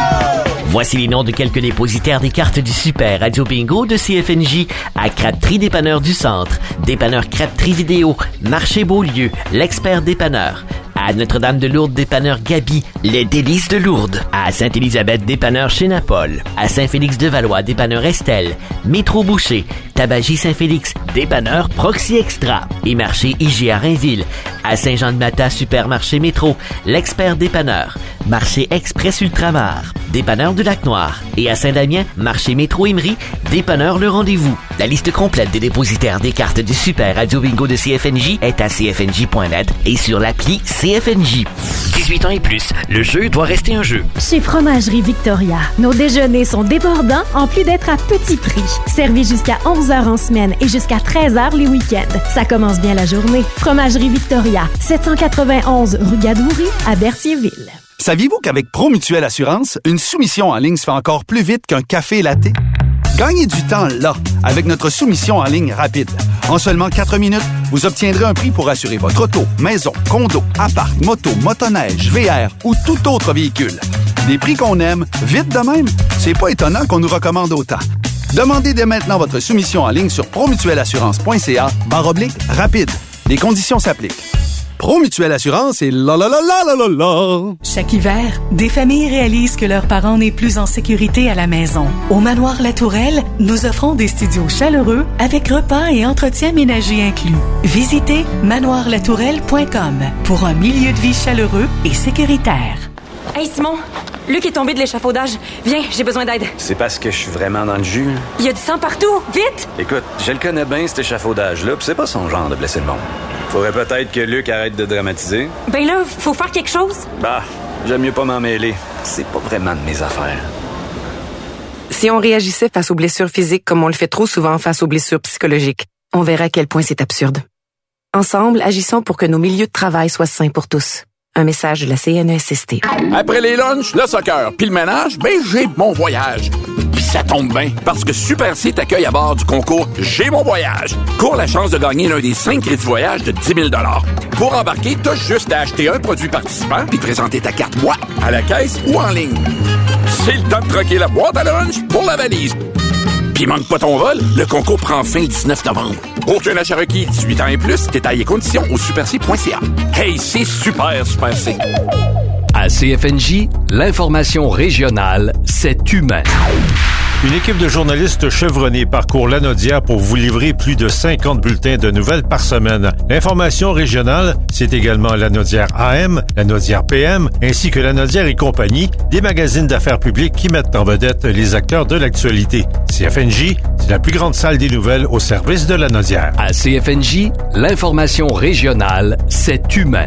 Voici les noms de quelques dépositaires des cartes du Super Radio Bingo de C F N J à Crabtree Dépanneur du Centre, Dépanneur Crabtree Vidéo, Marché Beaulieu, l'Expert Dépanneur. À Notre-Dame-de-Lourdes, dépanneur Gabi, les délices de Lourdes. À Sainte-Élisabeth, dépanneur chez Napol. À Saint-Félix-de-Valois, dépanneur Estelle. Métro Boucher, Tabagie Saint-Félix, dépanneur Proxy Extra. Et marché I G A Rainville. À Saint-Jean-de-Mata, supermarché Métro, l'expert dépanneur. Marché Express Ultramar, dépanneur du Lac-Noir. Et à Saint-Damien, marché Métro Emery, dépanneur Le Rendez-vous. La liste complète des dépositaires des cartes du Super Radio Bingo de C F N J est à c f n j point net et sur l'appli C F N J. dix-huit ans et plus, le jeu doit rester un jeu. Chez Fromagerie Victoria, nos déjeuners sont débordants en plus d'être à petit prix. Servis jusqu'à onze heures en semaine et jusqu'à treize heures les week-ends. Ça commence bien la journée. Fromagerie Victoria, sept cent quatre-vingt-onze rue Gadoury à Berthierville. Saviez-vous qu'avec Promutuelle Assurance, une soumission en ligne se fait encore plus vite qu'un café latte? Gagnez du temps là, avec notre soumission en ligne rapide. En seulement quatre minutes, vous obtiendrez un prix pour assurer votre auto, maison, condo, appart, moto, motoneige, V R ou tout autre véhicule. Des prix qu'on aime, vite de même, c'est pas étonnant qu'on nous recommande autant. Demandez dès maintenant votre soumission en ligne sur promutuelassurance.ca barre oblique rapide. Les conditions s'appliquent. Promutuelle Assurance et la la la la la la la. Chaque hiver, des familles réalisent que leurs parents n'est plus en sécurité à la maison. Au Manoir La Tourelle, nous offrons des studios chaleureux avec repas et entretien ménager inclus. Visitez manoir la tourelle point com pour un milieu de vie chaleureux et sécuritaire. Hey Simon, Luc est tombé de l'échafaudage. Viens, j'ai besoin d'aide. C'est parce que je suis vraiment dans le jus. Il y a du sang partout, vite! Écoute, je le connais bien, cet échafaudage-là, pis c'est pas son genre de blesser le monde. Faudrait peut-être que Luc arrête de dramatiser. Ben là, faut faire quelque chose. Bah, j'aime mieux pas m'en mêler. C'est pas vraiment de mes affaires. Si on réagissait face aux blessures physiques comme on le fait trop souvent face aux blessures psychologiques, on verrait à quel point c'est absurde. Ensemble, agissons pour que nos milieux de travail soient sains pour tous. Un message de la C N E S S T. Après les lunchs, le soccer, puis le ménage, ben j'ai mon voyage. Puis ça tombe bien, parce que Super C t'accueille à bord du concours J'ai mon voyage. Cours la chance de gagner l'un des cinq crédits voyage de dix mille dollars. Pour embarquer, t'as juste à acheter un produit participant puis présenter ta carte Moi à la caisse ou en ligne. C'est le temps de troquer la boîte à lunch pour la valise. Puis manque pas ton vol, le concours prend fin le dix-neuf novembre. Aucun achat requis, dix-huit ans et plus, détails et conditions au super c point c a. Hey, c'est super, Super C. À C F N J, l'information régionale, c'est humain. Une équipe de journalistes chevronnés parcourt Lanaudière pour vous livrer plus de cinquante bulletins de nouvelles par semaine. L'information régionale, c'est également Lanaudière A M, Lanaudière P M, ainsi que Lanaudière et compagnie, des magazines d'affaires publiques qui mettent en vedette les acteurs de l'actualité. C F N J, c'est la plus grande salle des nouvelles au service de Lanaudière. À C F N J, l'information régionale, c'est humain.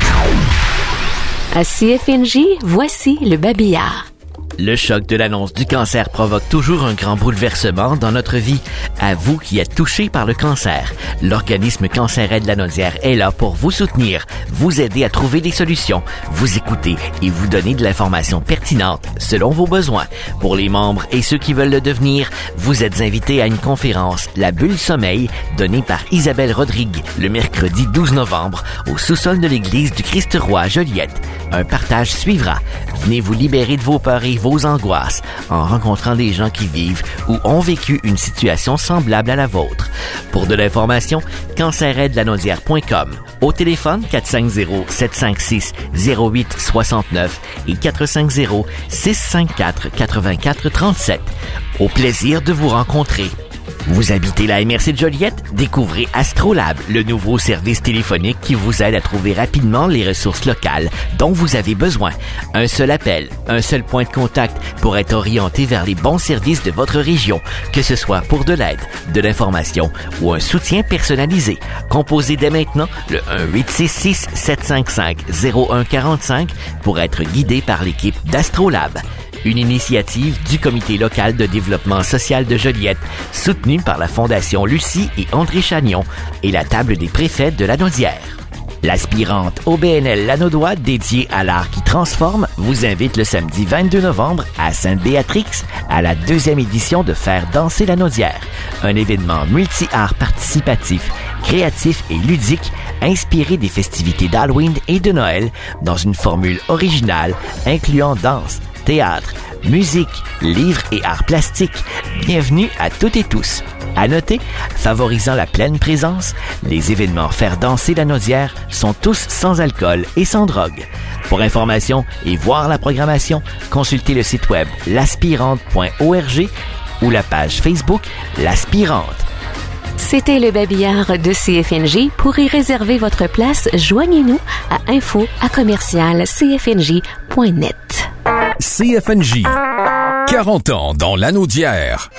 À C F N J, voici le babillard. Le choc de l'annonce du cancer provoque toujours un grand bouleversement dans notre vie. À vous qui êtes touchés par le cancer, l'organisme Cancer-Aide Lanaudière est là pour vous soutenir, vous aider à trouver des solutions, vous écouter et vous donner de l'information pertinente selon vos besoins. Pour les membres et ceux qui veulent le devenir, vous êtes invités à une conférence La Bulle Sommeil donnée par Isabelle Rodrigue le mercredi douze novembre au sous-sol de l'église du Christ-Roi à Joliette. Un partage suivra. Venez vous libérer de vos peurs et vos angoisses en rencontrant des gens qui vivent ou ont vécu une situation semblable à la vôtre. Pour de l'information, cancer aide lanaudière point com. Au téléphone quatre cinq zéro, sept cinq six, zéro huit six neuf et quatre cinq zéro, six cinq quatre, quatre quatre trois sept. Au plaisir de vous rencontrer. Vous habitez la M R C de Joliette? Découvrez Astrolab, le nouveau service téléphonique qui vous aide à trouver rapidement les ressources locales dont vous avez besoin. Un seul appel, un seul point de contact pour être orienté vers les bons services de votre région, que ce soit pour de l'aide, de l'information ou un soutien personnalisé. Composez dès maintenant le un huit six six, sept cinq cinq, zéro un quatre cinq pour être guidé par l'équipe d'Astrolab. Une initiative du Comité local de développement social de Joliette, soutenue par la Fondation Lucie et André Chagnon et la Table des préfets de Lanaudière. L'aspirante O B N L Lanaudois dédiée à l'art qui transforme vous invite le samedi vingt-deux novembre à Sainte-Béatrix à la deuxième édition de Faire danser Lanaudière, un événement multi-art participatif, créatif et ludique inspiré des festivités d'Halloween et de Noël dans une formule originale incluant danse, théâtre, musique, livres et arts plastiques. Bienvenue à toutes et tous. À noter, favorisant la pleine présence, les événements Faire danser Lanaudière sont tous sans alcool et sans drogue. Pour information et voir la programmation, consultez le site web l'aspirante point org ou la page Facebook L'Aspirante. C'était le babillard de C F N J. Pour y réserver votre place, joignez-nous à info à commercial c f n j point net. C F N J. quarante ans dans Lanaudière.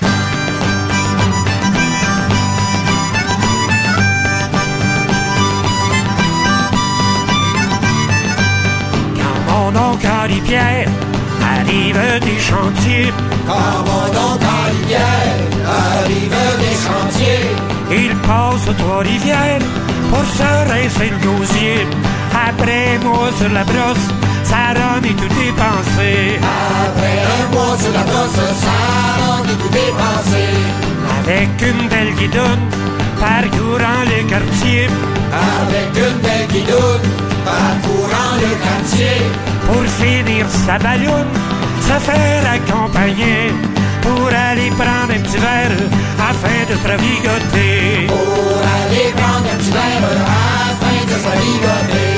Quand mon oncle Henri-Pierre arrive des chantiers. Quand mon oncle Henri-Pierre arrive des chantiers. Il passe aux Trois-Rivières pour se rincer le gosier. Après un mois sur la brosse, ça rend et tout dépensé. Après un mois sur la brosse, ça rend et tout dépensé. Avec une belle guidonne, parcourant le quartier. Avec une belle guidoune, parcourant le quartier. Pour finir sa balloune, se faire accompagner. Pour aller prendre un petit verre afin de se ravigoter. Pour aller prendre un petit verre afin de se ravigoter.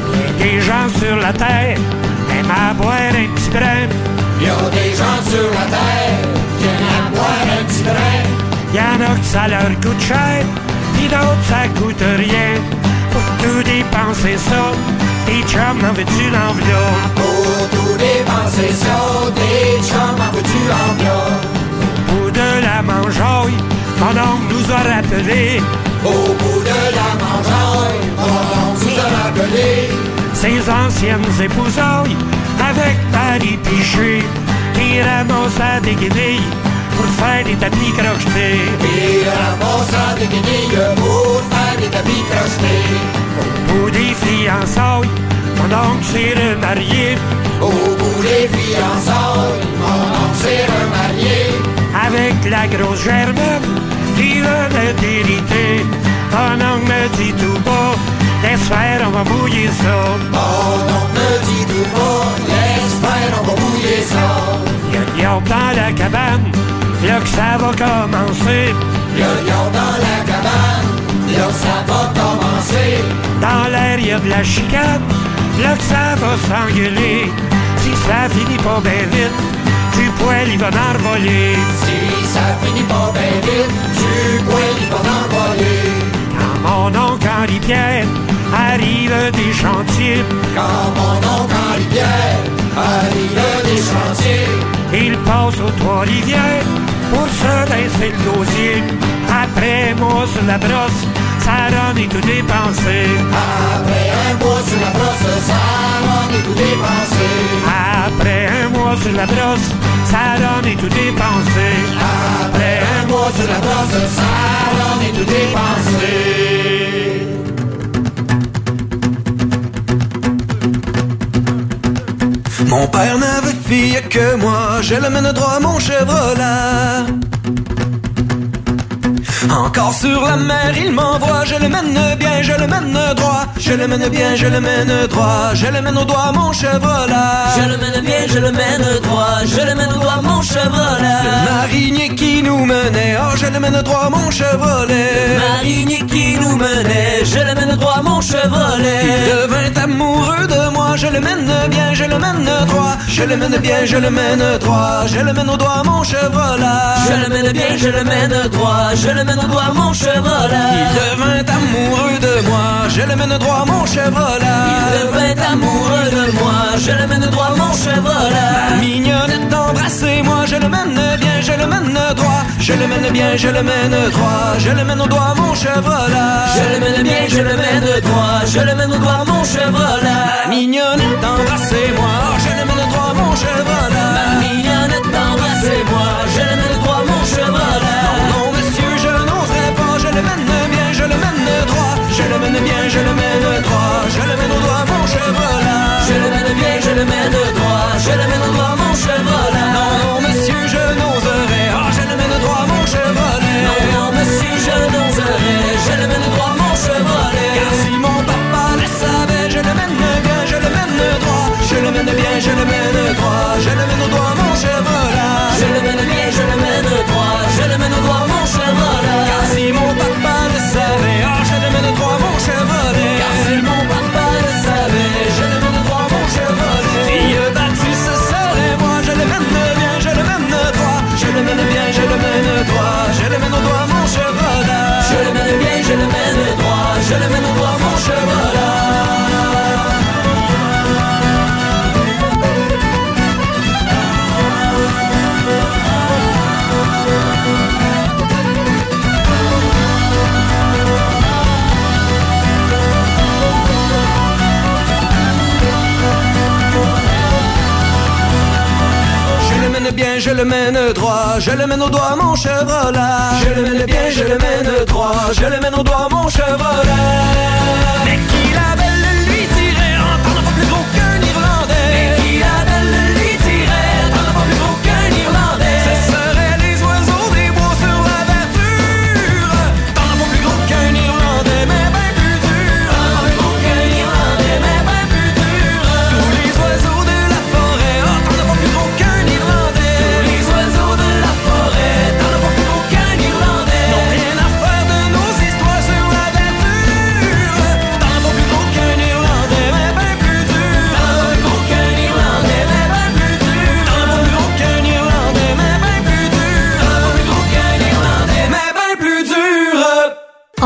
Des gens sur la terre aiment à boire un petit brin. Y a des gens sur la terre qui aiment à boire un petit brin. Y'en a que ça leur coûte cher, pis d'autres ça coûte rien. Pour tout dépenser ça, des chums en veux-tu l'enveloppe? Pour tout dépenser ça, des chums en veux-tu l'enveloppe? Au bout de la mangeaille, mon oncle nous a rappelé. Au bout de la mangeaille, mon oncle nous a rappelé. Ses anciennes épousailles, avec Paris Piché, qui ramassa des guenilles pour faire des tapis crochetés. Qui ramassa des guenilles pour faire des tapis crochetés. Au bout des fiançailles, mon oncle s'est remarié. Au bout des fiançailles, mon oncle s'est remarié. Avec la grosse Germaine qui venait d'hériter. Mon oncle me dit tout bas, laisse faire, on va mouiller ça. Mon oncle me dit tout bas, laisse faire, on va mouiller ça. Y'a le lion dans la cabane, là que ça va commencer. Y'a le lion dans la cabane, là que ça va commencer. Dans l'air y'a de la chicane, là que ça va s'engueuler. Si ça finit pas bien vite, du poil il va en revoler. Si ça finit pas bien vite, du poil il va en revoler. Quand mon oncle Henri Pierre arrive des chantiers. Quand mon oncle Henri Pierre arrive des chantiers. Il passe aux Trois-Rivières pour se baisser le gosier. Après moi sur la brosse, ça rend et tout dépensé. Après un mois sur la brosse, ça rend et tout dépensé. Après un mois sur la brosse, ça rend et tout dépensé. Après un mois sur la brosse, ça rend et tout dépensé. Mon père n'avait de fille que moi, je le mène droit à mon Chevrolet. Encore sur la mer, il m'envoie, je le mène bien, je le mène droit. Je le mène bien, je le mène droit, je le mène au doigt mon Chevrolet. Je le mène bien, je le mène droit, je le mène au doigt mon Chevrolet. Le marinier qui nous menait, oh je le mène droit mon Chevrolet. Le marinier qui nous menait, je le mène droit mon Chevrolet. Il devint amoureux de moi, je le mène bien, je le mène droit. Je le mène bien, je le mène droit, je le mène au doigt mon Chevrolet. Je le mène bien, je le mène droit, je le mène au doigt mon Chevrolet. Il devint amoureux de moi, je le mène droit mon Chevrolet. Il devint amoureux de moi, je le mène droit mon Chevrolet. Ma mignonnette embrassez-moi, je le mène bien, je le mène droit. Je le mène bien, je le mène droit, je le mène au doigt mon Chevrolet. Je le mène bien, je le mène droit, je le mène au doigt mon Chevrolet. Ma mignonnette embrassez-moi, je le mène droit mon Chevrolet. Ma mignonnette embrassez-moi, je le mène droit mon Chevrolet. Non, non, monsieur, je n'oserais pas, je le mène bien, je le mène droit. Je le mène bien, je le mène droit, je le mène au doigt mon Chevrolet. Je le mène bien, je le mène droit, je le mène au doigt mon Chevrolet. Non, non, monsieur, je n'oserais, oh, je le mène droit mon Chevrolet. Non, non, monsieur, je n'oserais, je le mène droit mon Chevrolet. Car si mon papa le savait, je le mène bien, je le mène droit. Je le mène bien, je le mène droit, je le mène au doigt mon Chevrolet. Je le mène bien, je le mène droit, je le mène au doigt mon Chevrolet. Car si mon papa le savait, oh, je le mène droit mon Chevrolet. Car si mon papa le savait, je le mène droit mon Chevrolet. Fille battue, ce serait moi, je le mène bien, je le mène droit. Je le mène bien, je le mène droit, je le mène au doigt mon Chevrolet. Je le mène bien, je le mène droit, je le mène au doigt mon Chevrolet. Bien, je le mène droit, je le mène au doigt mon Chevrolet. Je le mène bien, je le mène droit, je le mène au doigt mon Chevrolet. Mais qui la belle lui dirait, entendre pas plus gros qu'un Irlandais. Mais qui la belle lui dirait, entendre pas plus gros qu'un Irlandais. Ce seraient les oiseaux des bois sur la verdure, entendre pas plus gros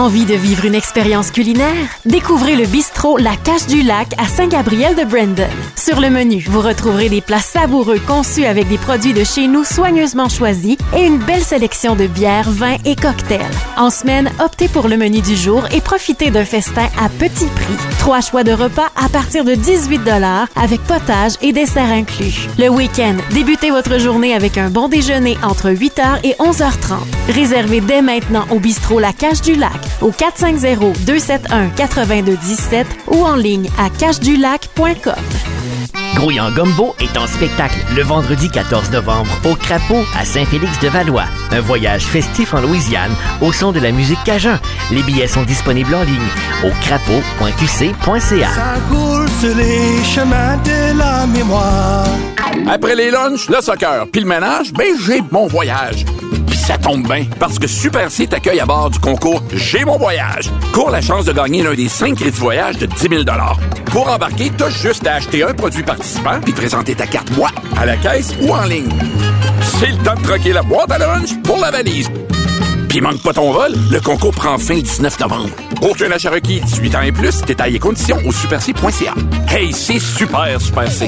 Envie de vivre une expérience culinaire? Découvrez le bistrot La Cache du Lac à Saint-Gabriel-de-Brandon. Sur le menu, vous retrouverez des plats savoureux conçus avec des produits de chez nous soigneusement choisis et une belle sélection de bières, vins et cocktails. En semaine, optez pour le menu du jour et profitez d'un festin à petit prix. Trois choix de repas à partir de dix-huit dollars avec potage et dessert inclus. Le week-end, débutez votre journée avec un bon déjeuner entre huit heures et onze heures trente. Réservez dès maintenant au bistrot La Cache du Lac au quatre cinq zéro, deux sept un, huit deux un sept ou en ligne à cache du lac point com. Grouillant Gumbo est en spectacle le vendredi quatorze novembre au Crapaud à Saint-Félix-de-Valois. Un voyage festif en Louisiane au son de la musique cajun. Les billets sont disponibles en ligne au crapaud point q c point c a. Ça roule sur les chemins de la mémoire. Après les lunchs, le soccer, puis le ménage, ben j'ai mon voyage. Puis ça tombe bien, parce que Super C t'accueille à bord du concours J'ai mon voyage. Cours la chance de gagner l'un des cinq crédits voyage de dix mille dollars. Pour embarquer, t'as juste à acheter un produit participant puis présenter ta carte Moi à la caisse ou en ligne. C'est le temps de troquer la boîte à lunch pour la valise. Puis manque pas ton vol, le concours prend fin le dix-neuf novembre. Aucun achat requis, dix-huit ans et plus, détails et conditions au super c point c a. Hey, c'est super, Super C.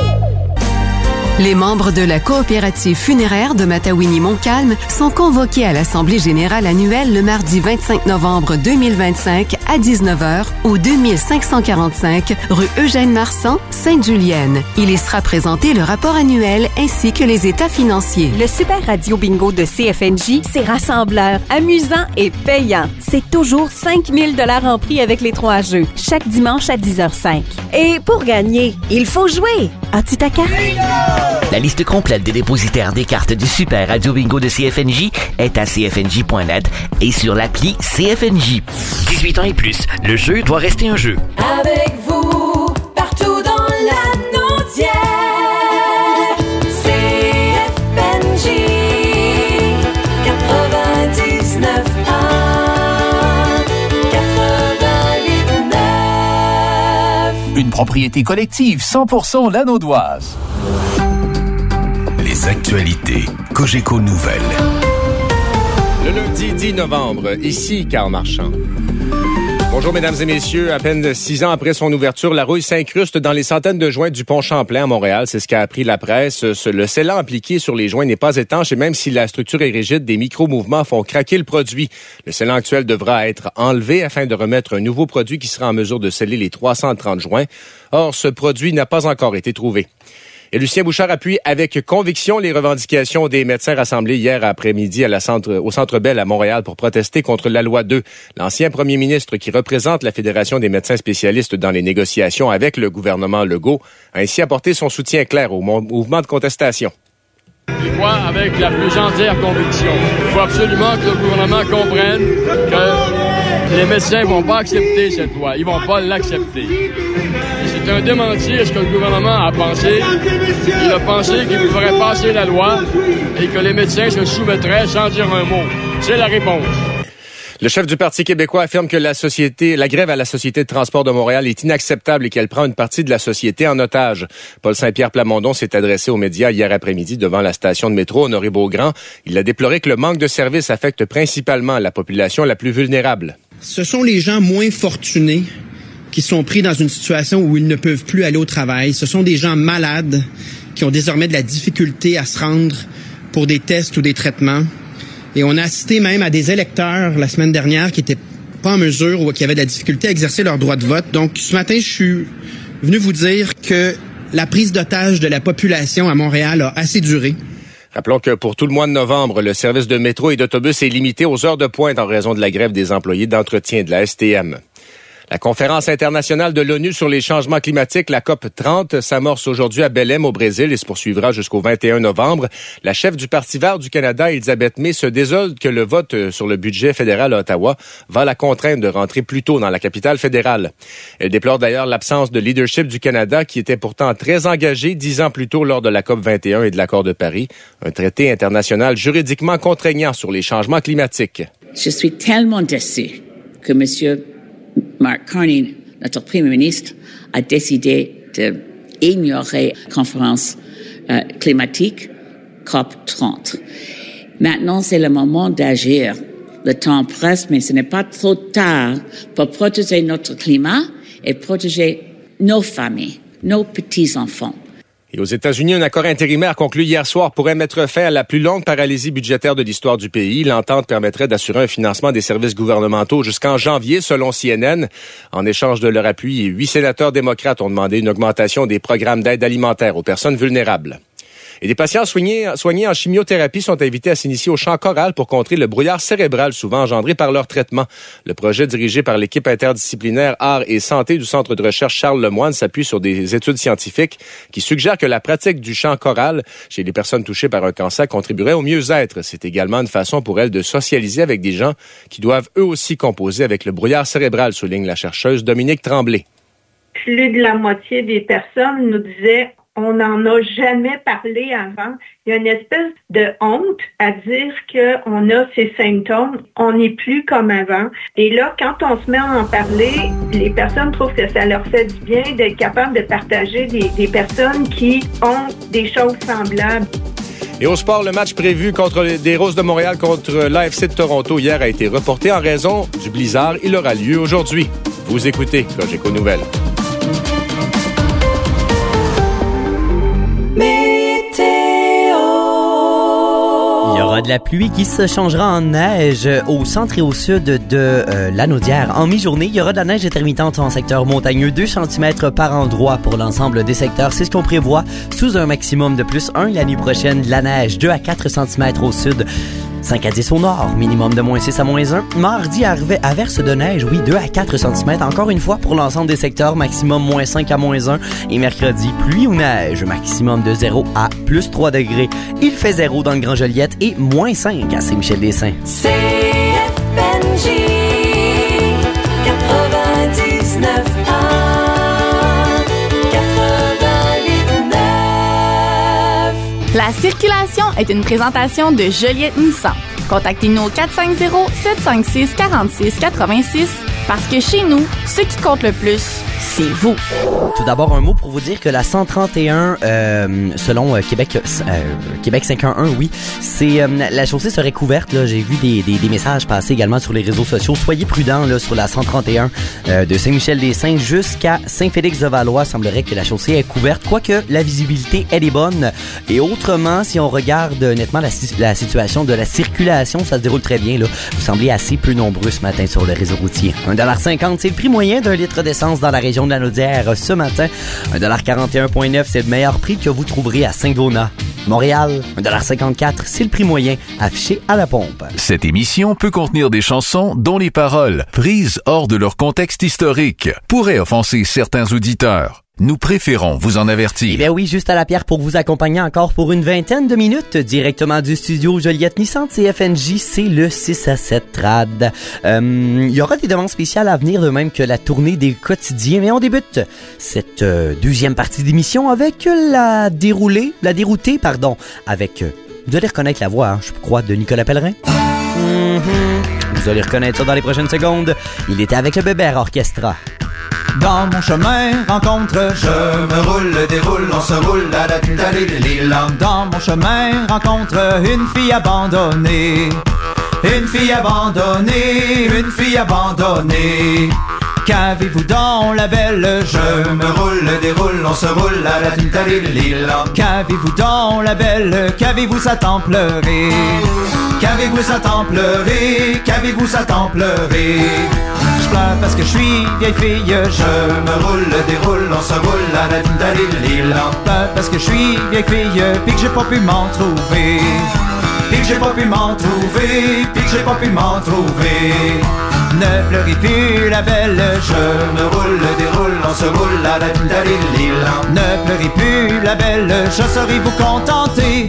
Les membres de la coopérative funéraire de Matawini-Montcalm sont convoqués à l'Assemblée générale annuelle le mardi vingt-cinq novembre deux mille vingt-cinq à dix-neuf heures au deux mille cinq cent quarante-cinq rue Eugène-Marsan, Sainte-Julienne. Il y sera présenté le rapport annuel ainsi que les états financiers. Le Super Radio Bingo de C F N J, c'est rassembleur, amusant et payant. C'est toujours cinq mille dollars en prix avec les trois jeux, chaque dimanche à dix heures cinq. Et pour gagner, il faut jouer. As-tu ta carte? La liste complète des dépositaires des cartes du Super Radio Bingo de C F N J est à c f n j point net et sur l'appli C F N J. dix-huit ans et plus, le jeu doit rester un jeu. Avec vous, partout dans la Naudière, C F N J quatre-vingt-dix-neuf un, quatre-vingt-huit neuf. Une propriété collective cent pour cent lanaudoise. Les actualités Cogeco Nouvelles. Le lundi dix novembre, ici Karl Marchand. Bonjour mesdames et messieurs, à peine six ans après son ouverture, la rouille s'incruste dans les centaines de joints du pont Champlain à Montréal. C'est ce qu'a appris la presse. Le scellant appliqué sur les joints n'est pas étanche et même si la structure est rigide, des micro-mouvements font craquer le produit. Le scellant actuel devra être enlevé afin de remettre un nouveau produit qui sera en mesure de sceller les trois cent trente joints. Or, ce produit n'a pas encore été trouvé. Et Lucien Bouchard appuie avec conviction les revendications des médecins rassemblés hier après-midi à la centre, au Centre Bell à Montréal pour protester contre la loi deux. L'ancien premier ministre qui représente la Fédération des médecins spécialistes dans les négociations avec le gouvernement Legault a ainsi apporté son soutien clair au mouvement de contestation. Je crois avec la plus entière conviction. Il faut absolument que le gouvernement comprenne que les médecins ne vont pas accepter cette loi. Ils vont pas l'accepter. Et c'est un démenti à ce que le gouvernement a pensé. Il a pensé qu'il ferait passer la loi et que les médecins se soumettraient sans dire un mot. C'est la réponse. Le chef du Parti québécois affirme que la société, la grève à la Société de transport de Montréal est inacceptable et qu'elle prend une partie de la société en otage. Paul Saint-Pierre Plamondon s'est adressé aux médias hier après-midi devant la station de métro Honoré-Beaugrand. Il a déploré que le manque de services affecte principalement la population la plus vulnérable. Ce sont les gens moins fortunés qui sont pris dans une situation où ils ne peuvent plus aller au travail. Ce sont des gens malades qui ont désormais de la difficulté à se rendre pour des tests ou des traitements. Et on a assisté même à des électeurs la semaine dernière qui n'étaient pas en mesure ou qui avaient de la difficulté à exercer leur droit de vote. Donc, ce matin, je suis venu vous dire que la prise d'otage de la population à Montréal a assez duré. Rappelons que pour tout le mois de novembre, le service de métro et d'autobus est limité aux heures de pointe en raison de la grève des employés d'entretien de la S T M. La conférence internationale de l'ONU sur les changements climatiques, la COP trente, s'amorce aujourd'hui à Belém, au Brésil, et se poursuivra jusqu'au vingt et un novembre. La chef du Parti vert du Canada, Elisabeth May, se désole que le vote sur le budget fédéral à Ottawa va la contraindre de rentrer plus tôt dans la capitale fédérale. Elle déplore d'ailleurs l'absence de leadership du Canada, qui était pourtant très engagé dix ans plus tôt lors de la COP vingt et un et de l'accord de Paris, un traité international juridiquement contraignant sur les changements climatiques. Je suis tellement déçu que Monsieur Mark Carney, notre Premier ministre, a décidé d'ignorer la conférence euh, climatique COP trente. Maintenant, c'est le moment d'agir. Le temps presse, mais ce n'est pas trop tard pour protéger notre climat et protéger nos familles, nos petits-enfants. Et aux États-Unis, un accord intérimaire conclu hier soir pourrait mettre fin à la plus longue paralysie budgétaire de l'histoire du pays. L'entente permettrait d'assurer un financement des services gouvernementaux jusqu'en janvier, selon C N N. En échange de leur appui, huit sénateurs démocrates ont demandé une augmentation des programmes d'aide alimentaire aux personnes vulnérables. Et des patients soignés, soignés en chimiothérapie sont invités à s'initier au chant choral pour contrer le brouillard cérébral souvent engendré par leur traitement. Le projet dirigé par l'équipe interdisciplinaire Arts et Santé du Centre de recherche Charles Lemoine s'appuie sur des études scientifiques qui suggèrent que la pratique du chant choral chez les personnes touchées par un cancer contribuerait au mieux-être. C'est également une façon pour elles de socialiser avec des gens qui doivent eux aussi composer avec le brouillard cérébral, souligne la chercheuse Dominique Tremblay. Plus de la moitié des personnes nous disaient on n'en a jamais parlé avant. Il y a une espèce de honte à dire qu'on a ces symptômes. On n'est plus comme avant. Et là, quand on se met à en parler, les personnes trouvent que ça leur fait du bien d'être capable de partager des, des personnes qui ont des choses semblables. Et au sport, le match prévu contre les, des Roses de Montréal contre l'A F C de Toronto hier a été reporté en raison du blizzard. Il aura lieu aujourd'hui. Vous écoutez Cogeco Nouvelles. Il y aura de la pluie qui se changera en neige au centre et au sud de euh, Lanaudière. En mi-journée, il y aura de la neige intermittente en secteur montagneux, deux centimètres par endroit pour l'ensemble des secteurs. C'est ce qu'on prévoit sous un maximum de plus un la nuit prochaine. De la neige, deux à quatre centimètres au sud. cinq à dix au nord, minimum de moins six à moins un. Mardi, averse de neige, oui, deux à quatre centimètres. Encore une fois, pour l'ensemble des secteurs, maximum moins cinq à moins un. Et mercredi, pluie ou neige, maximum de zéro à plus trois degrés. Il fait zéro dans le Grand Joliette et moins cinq à Saint-Michel-des-Saints. C F N J quatre-vingt-dix-neuf La circulation est une présentation de Joliette Nissan. Contactez-nous au quatre cinq zéro, sept cinq six, quatre six quatre six parce que chez nous, ce qui compte le plus, c'est vous. Tout d'abord, un mot pour vous dire que la cent trente et un, euh, selon euh, Québec euh, Québec cinq un un, oui, c'est euh, la chaussée serait couverte. Là, j'ai vu des, des, des messages passer également sur les réseaux sociaux. Soyez prudents là sur la cent trente et un euh, de Saint-Michel-des-Saints jusqu'à Saint-Félix-de-Valois. Semblerait que la chaussée est couverte, quoique la visibilité elle est bonne. Et autrement, si on regarde nettement la, la situation de la circulation, ça se déroule très bien. Là, vous semblez assez peu nombreux ce matin sur le réseau routier. un dollar cinquante, c'est le prix moyen d'un litre d'essence dans la région de la Naudière ce matin. un dollar quarante et un virgule neuf, c'est le meilleur prix que vous trouverez à Saint-Donat. Montréal, un dollar cinquante-quatre, c'est le prix moyen affiché à la pompe. Cette émission peut contenir des chansons dont les paroles, prises hors de leur contexte historique, pourraient offenser certains auditeurs. Nous préférons vous en avertir. Eh bien oui, juste à la pierre pour vous accompagner encore pour une vingtaine de minutes directement du studio Joliette Nissan C F N J, c'est le six à sept trad. Euh, il y aura des demandes spéciales à venir, de même que la tournée des quotidiens, mais on débute cette euh, deuxième partie d'émission avec la déroulée, la déroutée, pardon, avec, euh, vous allez reconnaître la voix, hein, je crois, de Nicolas Pellerin. Mm-hmm. Vous allez reconnaître ça dans les prochaines secondes. Il était avec le Bébert Orchestra. Dans mon chemin, rencontre, je me roule, déroule, on se roule, la la la la. Dans mon chemin, rencontre une fille abandonnée, une fille abandonnée, une fille abandonnée. Qu'avez-vous dans la belle? Je me roule, déroule, on se roule, la la la la. Qu'avez-vous dans la belle? Qu'avez-vous à tant pleurer? Qu'avez-vous à tant pleurer? Qu'avez-vous à tant pleurer? Je pleure parce que je suis vieille fille. Je me roule, déroule, on se roule, la la la la la. Pleure parce que je suis vieille fille, pis que j'ai pas pu m'en trouver, pis que j'ai pas pu m'en trouver, pis que j'ai pas pu m'en trouver. Ne pleurez plus la belle, je me roule, déroule, on se roule, la la la la la. Ne pleurez plus la belle, je saurai vous contenter.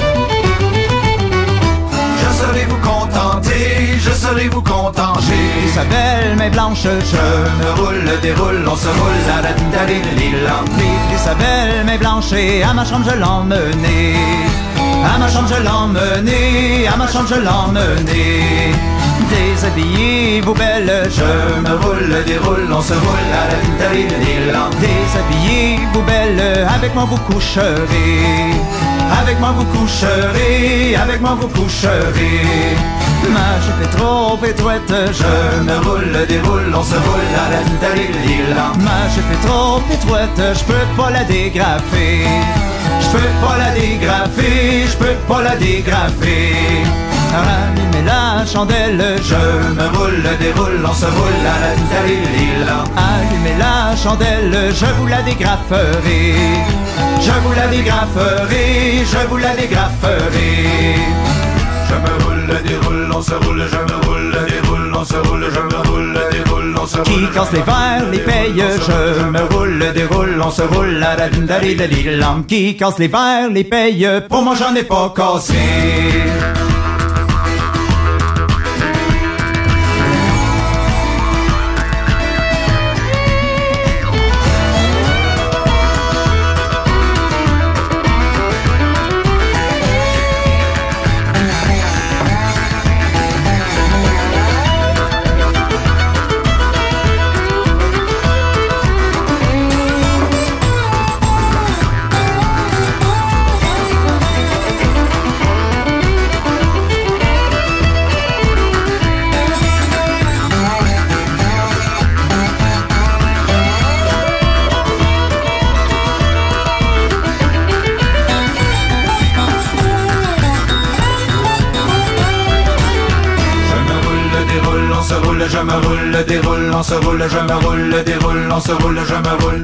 Je saurai vous contenter, je saurai vous contenter. Sa belle main blanche, je me roule, déroule, on se roule, la la la la la. Pris sa belle main blanche et à ma chambre je l'emmenais, à ma chambre je l'emmenais, à ma chambre je l'emmenais. Déshabillez-vous belle, je me roule, déroule, on se roule, la la la la. Déshabillez-vous belle, avec moi vous coucherez, avec moi vous coucherez, avec moi vous coucherez. Ma jupe est trop étroite, je me roule, déroule, on se roule à la dalilila. Ma jupe est trop étroite, je peux pas la dégrafer. Je peux pas la dégrafer, je peux pas la dégrafer. Rallumez la chandelle, je me roule, déroule, on se roule à la dalilila. Allumez la chandelle, je vous la dégraferai. Je vous la dégraferai, je vous la dégraferai. Je me roule, déroule, on se roule, je me roule, déroule, on se roule, je me roule, déroule, on se roule. Qui casse les verres, les paye, je me roule, déroule, on se roule, la la la la la. Qui casse les verres, les paye, pour moi j'en ai pas cassé. Je me roule, déroule, on se roule, je me roule, déroule, on se roule, je me roule.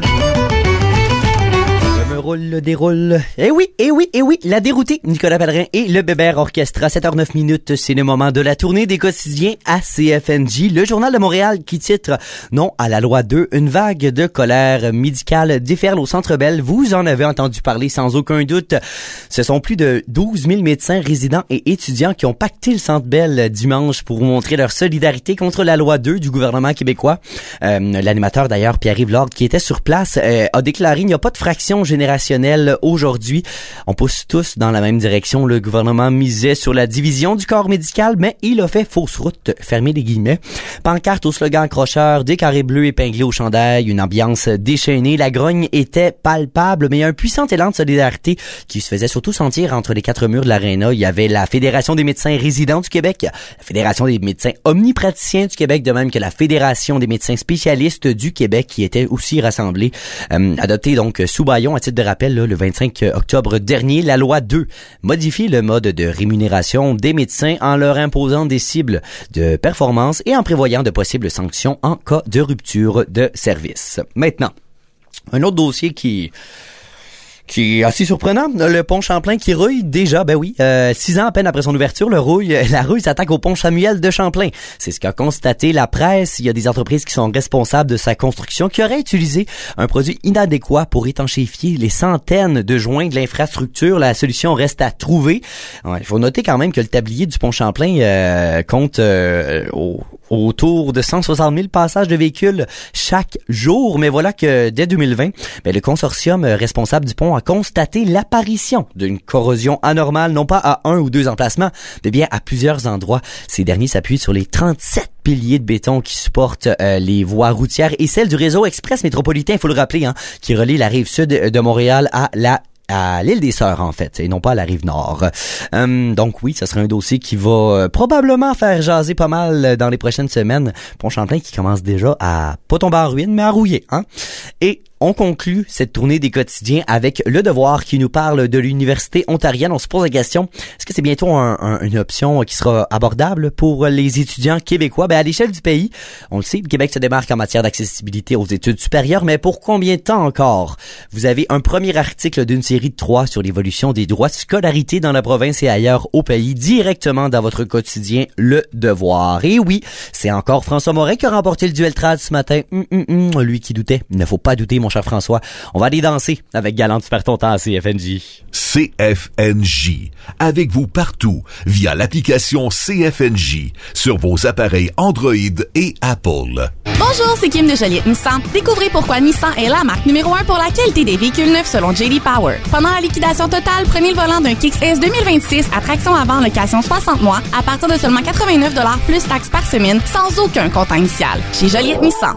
Je me roule, déroule. Eh oui, eh oui, eh oui, la déroutée, Nicolas Pellerin et le Bébert Orchestra. sept heures neuf minutes, c'est le moment de la tournée des quotidiens à C F N J. Le Journal de Montréal qui titre « Non à la loi deux, une vague de colère médicale déferle au Centre Bell ». Vous en avez entendu parler sans aucun doute. Ce sont plus de douze mille médecins, résidents et étudiants qui ont pacté le Centre Bell dimanche pour montrer leur solidarité contre la loi deux du gouvernement québécois. Euh, l'animateur d'ailleurs, Pierre-Yves Lord, qui était sur place, euh, a déclaré « Il n'y a pas de fraction générationnelle aujourd'hui. On pousse tous dans la même direction. Le gouvernement misait sur la division du corps médical, mais il a fait fausse route. » Fermez les guillemets. Pancarte au slogan accrocheur, des carrés bleus épinglés au chandail, une ambiance déchaînée. La grogne était palpable, mais un puissant élan de solidarité qui se faisait surtout sentir entre les quatre murs de l'aréna. Il y avait la Fédération des médecins résidents du Québec, la Fédération des médecins omnipraticiens du Québec, de même que la Fédération des médecins spécialistes du Québec qui étaient aussi rassemblés. Euh, adopté donc sous bâillon, à titre de rappel, là, le vingt-cinq octobre dernier, la loi deux modifie le mode de rémunération des médecins en leur imposant des cibles de performance et en prévoyant de possibles sanctions en cas de rupture de service. Maintenant, un autre dossier qui... qui est assez surprenant, le pont Champlain qui rouille déjà, ben oui, euh, six ans à peine après son ouverture, le rouille, la rouille s'attaque au pont Samuel de Champlain. C'est ce qu'a constaté la presse. Il y a des entreprises qui sont responsables de sa construction qui auraient utilisé un produit inadéquat pour étanchéifier les centaines de joints de l'infrastructure. La solution reste à trouver. Ouais, il faut noter quand même que le tablier du pont Champlain euh, compte euh, au autour de cent soixante mille passages de véhicules chaque jour. Mais voilà que dès deux mille vingt, ben, le consortium responsable du pont a constaté l'apparition d'une corrosion anormale, non pas à un ou deux emplacements, mais bien à plusieurs endroits. Ces derniers s'appuient sur les trente-sept piliers de béton qui supportent euh, les voies routières et celles du réseau express métropolitain, il faut le rappeler, hein, qui relie la rive sud de Montréal à la à l'île des Sœurs, en fait, et non pas à la rive nord. Hum, donc oui, ce sera un dossier qui va euh, probablement faire jaser pas mal dans les prochaines semaines. Pont Champlain qui commence déjà à pas tomber en ruine, mais à rouiller, hein. Et on conclut cette tournée des quotidiens avec Le Devoir qui nous parle de l'université ontarienne. On se pose la question, est-ce que c'est bientôt un, un, une option qui sera abordable pour les étudiants québécois? Ben, à l'échelle du pays, on le sait, le Québec se démarque en matière d'accessibilité aux études supérieures, mais pour combien de temps encore? Vous avez un premier article d'une série de trois sur l'évolution des droits de scolarité dans la province et ailleurs au pays, directement dans votre quotidien Le Devoir. Et oui, c'est encore François Morin qui a remporté le duel trad ce matin. Hum, hum, hum, lui qui doutait, il ne faut pas douter, mon cher François. On va aller danser avec Galant, tu perds ton temps à C F N J. C F N J. Avec vous partout via l'application C F N J sur vos appareils Android et Apple. Bonjour, c'est Kim de Joliette Nissan. Découvrez pourquoi Nissan est la marque numéro un pour la qualité des véhicules neufs selon J D Power. Pendant la liquidation totale, prenez le volant d'un Kicks S deux mille vingt-six à traction avant location soixante mois à partir de seulement quatre-vingt-neuf dollars plus taxes par semaine sans aucun comptant initial. Chez Joliette Nissan.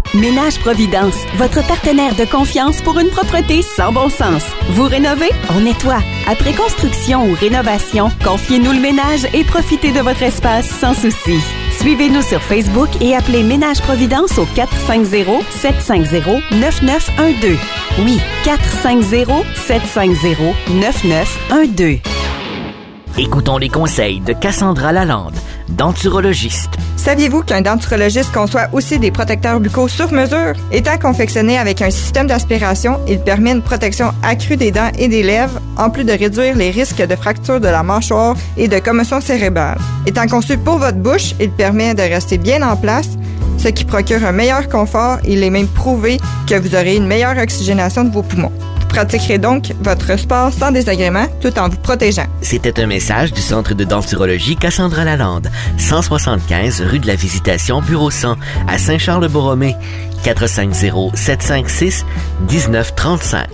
Ménage Providence, votre partenaire de confiance pour une propreté sans bon sens. Vous rénovez? On nettoie. Après construction ou rénovation, confiez-nous le ménage et profitez de votre espace sans souci. Suivez-nous sur Facebook et appelez Ménage Providence au quatre cinq zéro, sept cinq zéro, neuf neuf un deux. Oui, quatre cinq zéro, sept cinq zéro, neuf neuf un deux. Écoutons les conseils de Cassandra Lalande, denturologiste. Saviez-vous qu'un denturologiste conçoit aussi des protecteurs buccaux sur mesure? Étant confectionné avec un système d'aspiration, il permet une protection accrue des dents et des lèvres, en plus de réduire les risques de fracture de la mâchoire et de commotion cérébrale. Étant conçu pour votre bouche, il permet de rester bien en place, ce qui procure un meilleur confort. Il est même prouvé que vous aurez une meilleure oxygénation de vos poumons. Vous pratiquerez donc votre sport sans désagrément tout en vous protégeant. C'était un message du Centre de denturologie Cassandra Lalande, cent soixante-quinze rue de la Visitation, bureau cent, à Saint-Charles-de-Borromée, quatre cinq zéro, sept cinq six, un neuf trois cinq.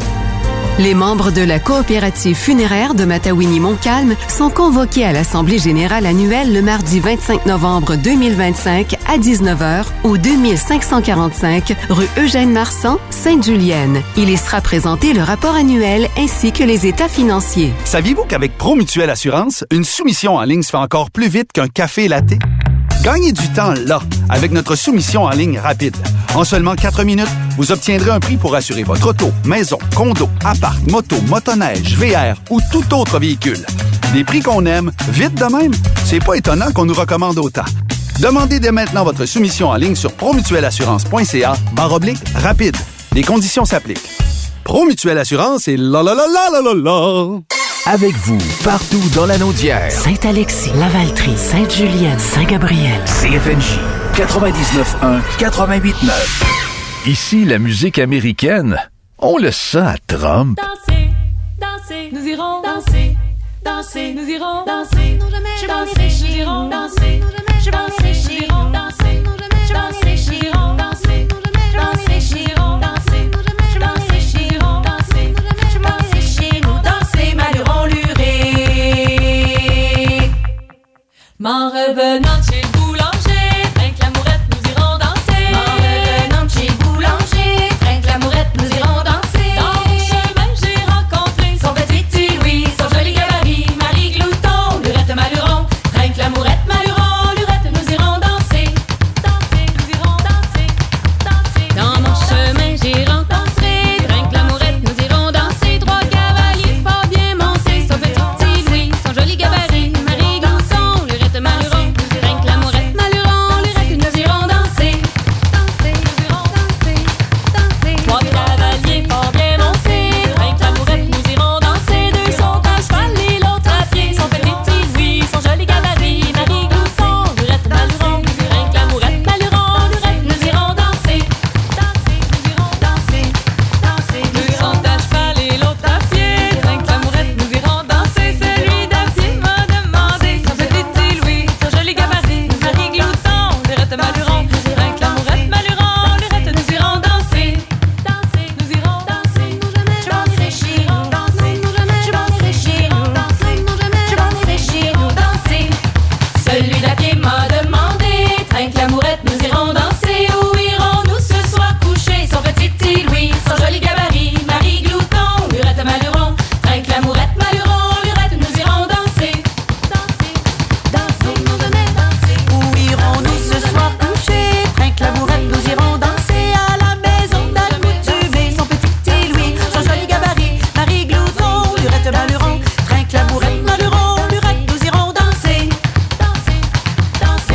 Les membres de la coopérative funéraire de Matawini-Montcalm sont convoqués à l'Assemblée générale annuelle le mardi vingt-cinq novembre deux mille vingt-cinq à dix-neuf heures au deux mille cinq cent quarante-cinq rue Eugène-Marsan, Sainte-Julienne. Il y sera présenté le rapport annuel ainsi que les états financiers. Saviez-vous qu'avec ProMutuelle Assurance, une soumission en ligne se fait encore plus vite qu'un café latte? Gagnez du temps là, avec notre soumission en ligne rapide. En seulement quatre minutes, vous obtiendrez un prix pour assurer votre auto, maison, condo, appart, moto, motoneige, V R ou tout autre véhicule. Des prix qu'on aime, vite de même, c'est pas étonnant qu'on nous recommande autant. Demandez dès maintenant votre soumission en ligne sur promutuelleassurance.ca barre oblique rapide. Les conditions s'appliquent. Promutuelle Assurance et la la la la la la la. Avec vous, partout dans la Naudière. Saint-Alexis, Lavaltrie, Sainte-Julienne, Saint-Gabriel. C F N J quatre-vingt-dix-neuf un, quatre-vingt-huit neuf. Ici, la musique américaine, on le sent à Trump. Danser, danser, nous irons danser, danser, nous irons danser, je danser, nous irons danser, je danser, nous irons danser, je danser, nous irons danser, je danser, nous irons danser, je danser, nous irons danser, je danser chez nous danser, Maluron luré. M'en revenant chez le boulanger, trinque l'amourette, nous irons danser. M'en revenant chez le boulanger, trinque l'amourette, nous irons danser. Dans mon chemin, j'ai rencontré son petit Louis, son joli gabarit, Marie Glouton, Lurette Maluron, trinque l'amourette, Maluron, Lurette, nous irons danser. Danser, nous irons danser, danser. Dans mon chemin, j'ai rencontré, trinque l'amourette, nous irons danser. Trois cavaliers fort bien montés, son petit Louis, son joli gabarit, Marie Glouton, Lurette Maluron, trinque l'amourette, Maluron, Lurette, nous irons danser. Danser, nous irons danser, danser. Trois cavaliers fort bien montés, trinque l'amourette, nous irons danser. Deux sont à cheval et l'autre à pied, son petit Louis, son joli gabarit, Marie Glouton, Lurette Maluron, trinque l'amourette, Maluron, Lurette, nous irons danser. Danser, nous irons danser, danser. Deux sont à cheval et l'autre à pied, trinque l'amourette, nous irons danser. Celui d'à pied m'a demandé, son petit Louis, son joli gabarit, Marie Glouton, Lurette Maluron, trinque l'amourette, Maluron, Lurette, nous irons danser. Danser, nous irons danser, nous jamais danser chez nous, danser, nous jamais danser chez nous, danser, nous jamais danser chez nous, danser. Celui d'à pied m'a demandé, trinque l'amourette, nous irons danser. Où irons-nous ce soir coucher? Son petit Louis, son joli gabarit, Marie Glouton, Lurette Maluron, trinque l'amourette, Maluron, Lurette, nous irons danser. Danser, danser, nous jamais danser. Où irons-nous ce soir coucher? Trinque l'amourette, nous irons danser à la maison d'Acoutubé. Son petit Louis, son joli gabarit, Marie Glouton, Lurette Maluron, trinque l'amourette, Maluron, Lurette, nous irons danser. Danser, danser,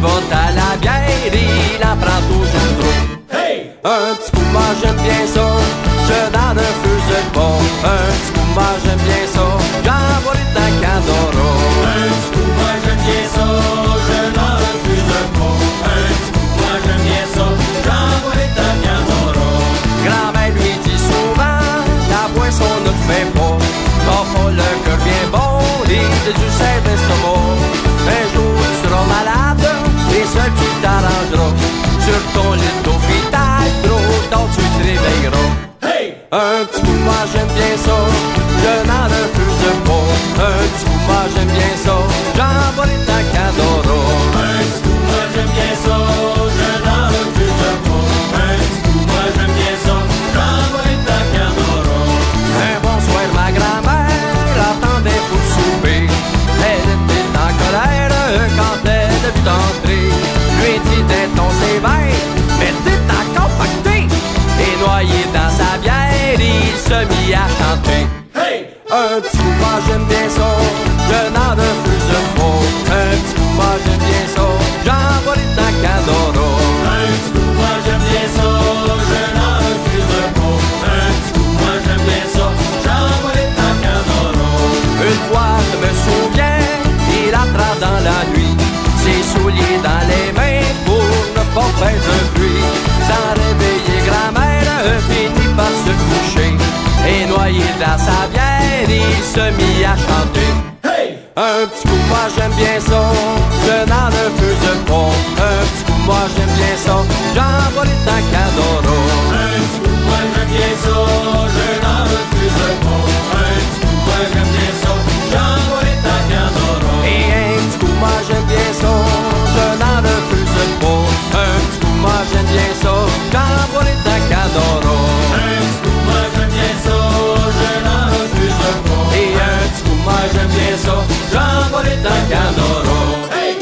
vote à la bière, il en prend toujours trop. Hey! Un petit coup, moi j'aime bien ça, je dans un feu de bon. Un petit coup, moi j'aime bien ça, j'envoie les tanks à Doro. Un petit coup, moi j'aime bien ça, je dans un feu de bon. Un petit coup, moi j'aime bien ça, j'envoie les tanks à Doro. Grand-mère lui dit souvent, la boisson ne te fait pas. T'as pas le cœur bien bon, et du sel d'estomac. Un jour tu seras malade, et seul tu t'arrangeras. Sur ton lit d'hôpital, trop tard tu te réveilleras. Hey! Un petit coup, moi j'aime bien ça, je n'en refuse pas. Un petit coup, moi j'aime bien ça, j'envoie les tanks à Doro. Un petit coup, moi j'aime bien ça, je n'en refuse pas. Un petit coup, moi j'aime bien ça, j'envoie les tanks à Doro. Un bonsoir, ma grand-mère l'attendait pour le souper. Elle était en colère quand elle a vu d'entrer. Lui dit d'un ton sévère, mais t'es encore pacté. Et noyé dans sa bière, il se mit à chanter. Hey! Un petit coup, moi j'aime bien ça, je n'en refuse pas. Un petit coup, moi j'aime bien ça, j'envoie les tanks à Doro. Un petit coup, moi j'aime bien ça, je n'en refuse pas. Un petit coup, moi j'aime bien ça, j'envoie les tanks à Doro. Une fois, je me souviens, il attrape dans la nuit ses souliers dans les mains pour ne pas faire de bruit. Sans réveiller grand-mère, finit par se coucher. Et noyé dans sa bière, il se mit à chanter. Hey! Un petit coup, moi j'aime bien ça, je n'en refuse pas. Un petit coup, moi j'aime bien ça, j'envoie les tanks à Doro. Un petit coup, moi j'aime bien ça, je n'en refuse pas. Un petit coup, moi j'aime bien ça, j'envoie les tanks à Doro. Et un petit coup, moi j'aime bien ça, je n'en refuse pas. Un petit coup, moi j'aime bien ça, j'envoie les tanks à Doro. Un petit coup, moi j'aime bien ça, je n'en refuse pas. Et un petit coup, moi j'aime bien ça, j'envoie les tanks à Doro. Hey!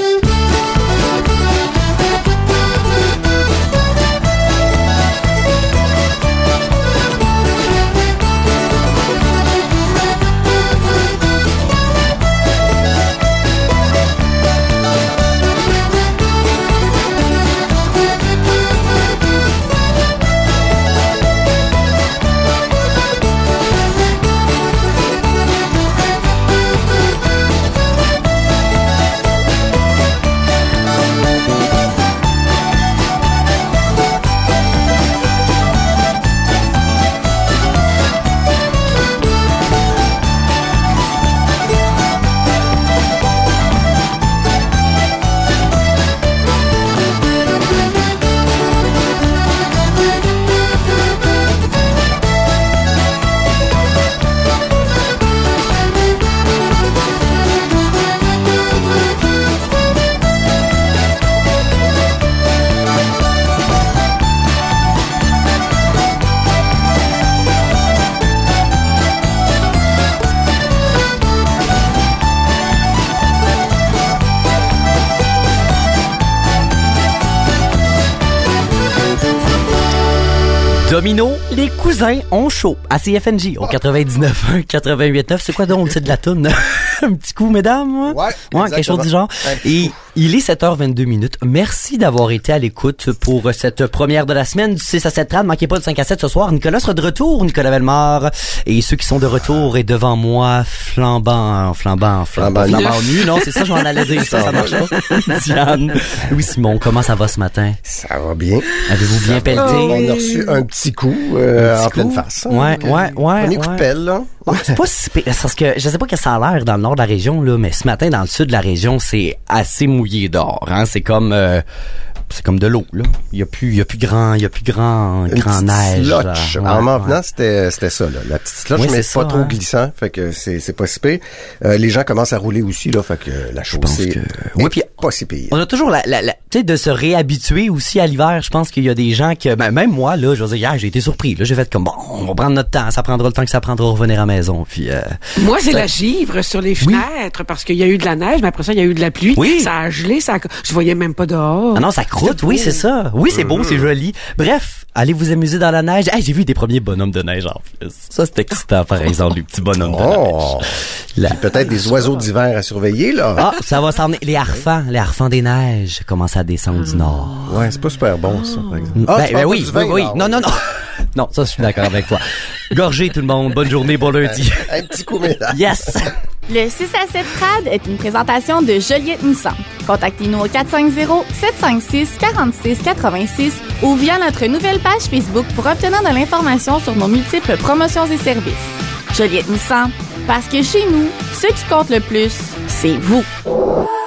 Domino, les cousins ont chaud à C F N J au quatre-vingt-dix-neuf un quatre-vingt-huit neuf. C'est quoi donc le titre de la toune? Un petit coup, mesdames? Ouais, ouais quelque chose du genre. Et il est sept heures vingt-deux minutes. Merci d'avoir été à l'écoute pour cette première de la semaine du six à sept trente. Manquez pas de cinq à sept ce soir. Nicolas sera de retour, Nicolas Bellemare. Et ceux qui sont de retour et devant moi, flambant, flambant, flambant, flambant nu. Non, c'est ça, je m'en allais dire ça, ça marche pas. Diane. Oui, Simon, comment ça va ce matin? Ça va bien. Avez-vous bien pelleté? On a reçu un petit coup, euh, un petit en coup. pleine face. Hein, ouais, ouais, ouais. Premier ouais. coup de pelle, là. Ouais, c'est pas si pire, parce que je sais pas que ça a l'air dans le nord de la région, là, mais ce matin, dans le sud de la région, c'est assez mouillé dehors, hein. C'est comme, euh, c'est comme de l'eau, là. Il y a plus, il y a plus grand, il y a plus grand, Une grand neige. Slotch. Ouais, en m'en ouais. venant, c'était, c'était ça, là. La petite slotch, Oui, mais c'est c'est pas ça, trop hein. glissant. Fait que c'est, c'est pas si pire. Euh, les gens commencent à rouler aussi, là. Fait que la chaussée que... est oui, puis pas si pire. On a toujours la, la, la tu sais, de se réhabituer aussi à l'hiver. Je pense qu'il y a des gens que, ben, même moi, là, je veux dire, hier, j'ai été surpris, là. J'ai fait comme, bon, on va prendre notre temps. Ça prendra le temps que ça prendra à revenir à la maison. Puis, euh, Moi, c'est ça... la givre sur les fenêtres, oui. Parce qu'il y a eu de la neige, mais après ça, il y a eu de la pluie. Oui. Ça a gelé, ça a... je voyais même pas dehors. Ah non, ça croûte, oui, c'est ça. Oui, c'est beau, c'est joli. Bref, allez vous amuser dans la neige. Hey, j'ai vu des premiers bonhommes de neige en plus. Ça, c'est excitant, par exemple, les petits bonhommes de Oh. neige. La- Puis peut-être des oiseaux d'hiver à surveiller, là. Ah, ça va s'en venir. Les harfans, les harfans des neiges commencent à descendre du nord. Ouais, c'est pas super bon, ça, par exemple. Ben, Ah, tu ben parles oui, pas du vin, oui, oui. là. Non, non, non. Non, ça, je suis d'accord avec toi. Gorgé, tout le monde. Bonne journée, bon lundi. Un petit coup médaille. Yes! Le six à sept Trad est une présentation de Joliette Nissan. Contactez-nous au quatre cinq zéro, sept cinq six, quatre six huit six ou via notre nouvelle page Facebook pour obtenir de l'information sur nos multiples promotions et services. Joliette Nissan, parce que chez nous, ce qui compte le plus, c'est vous.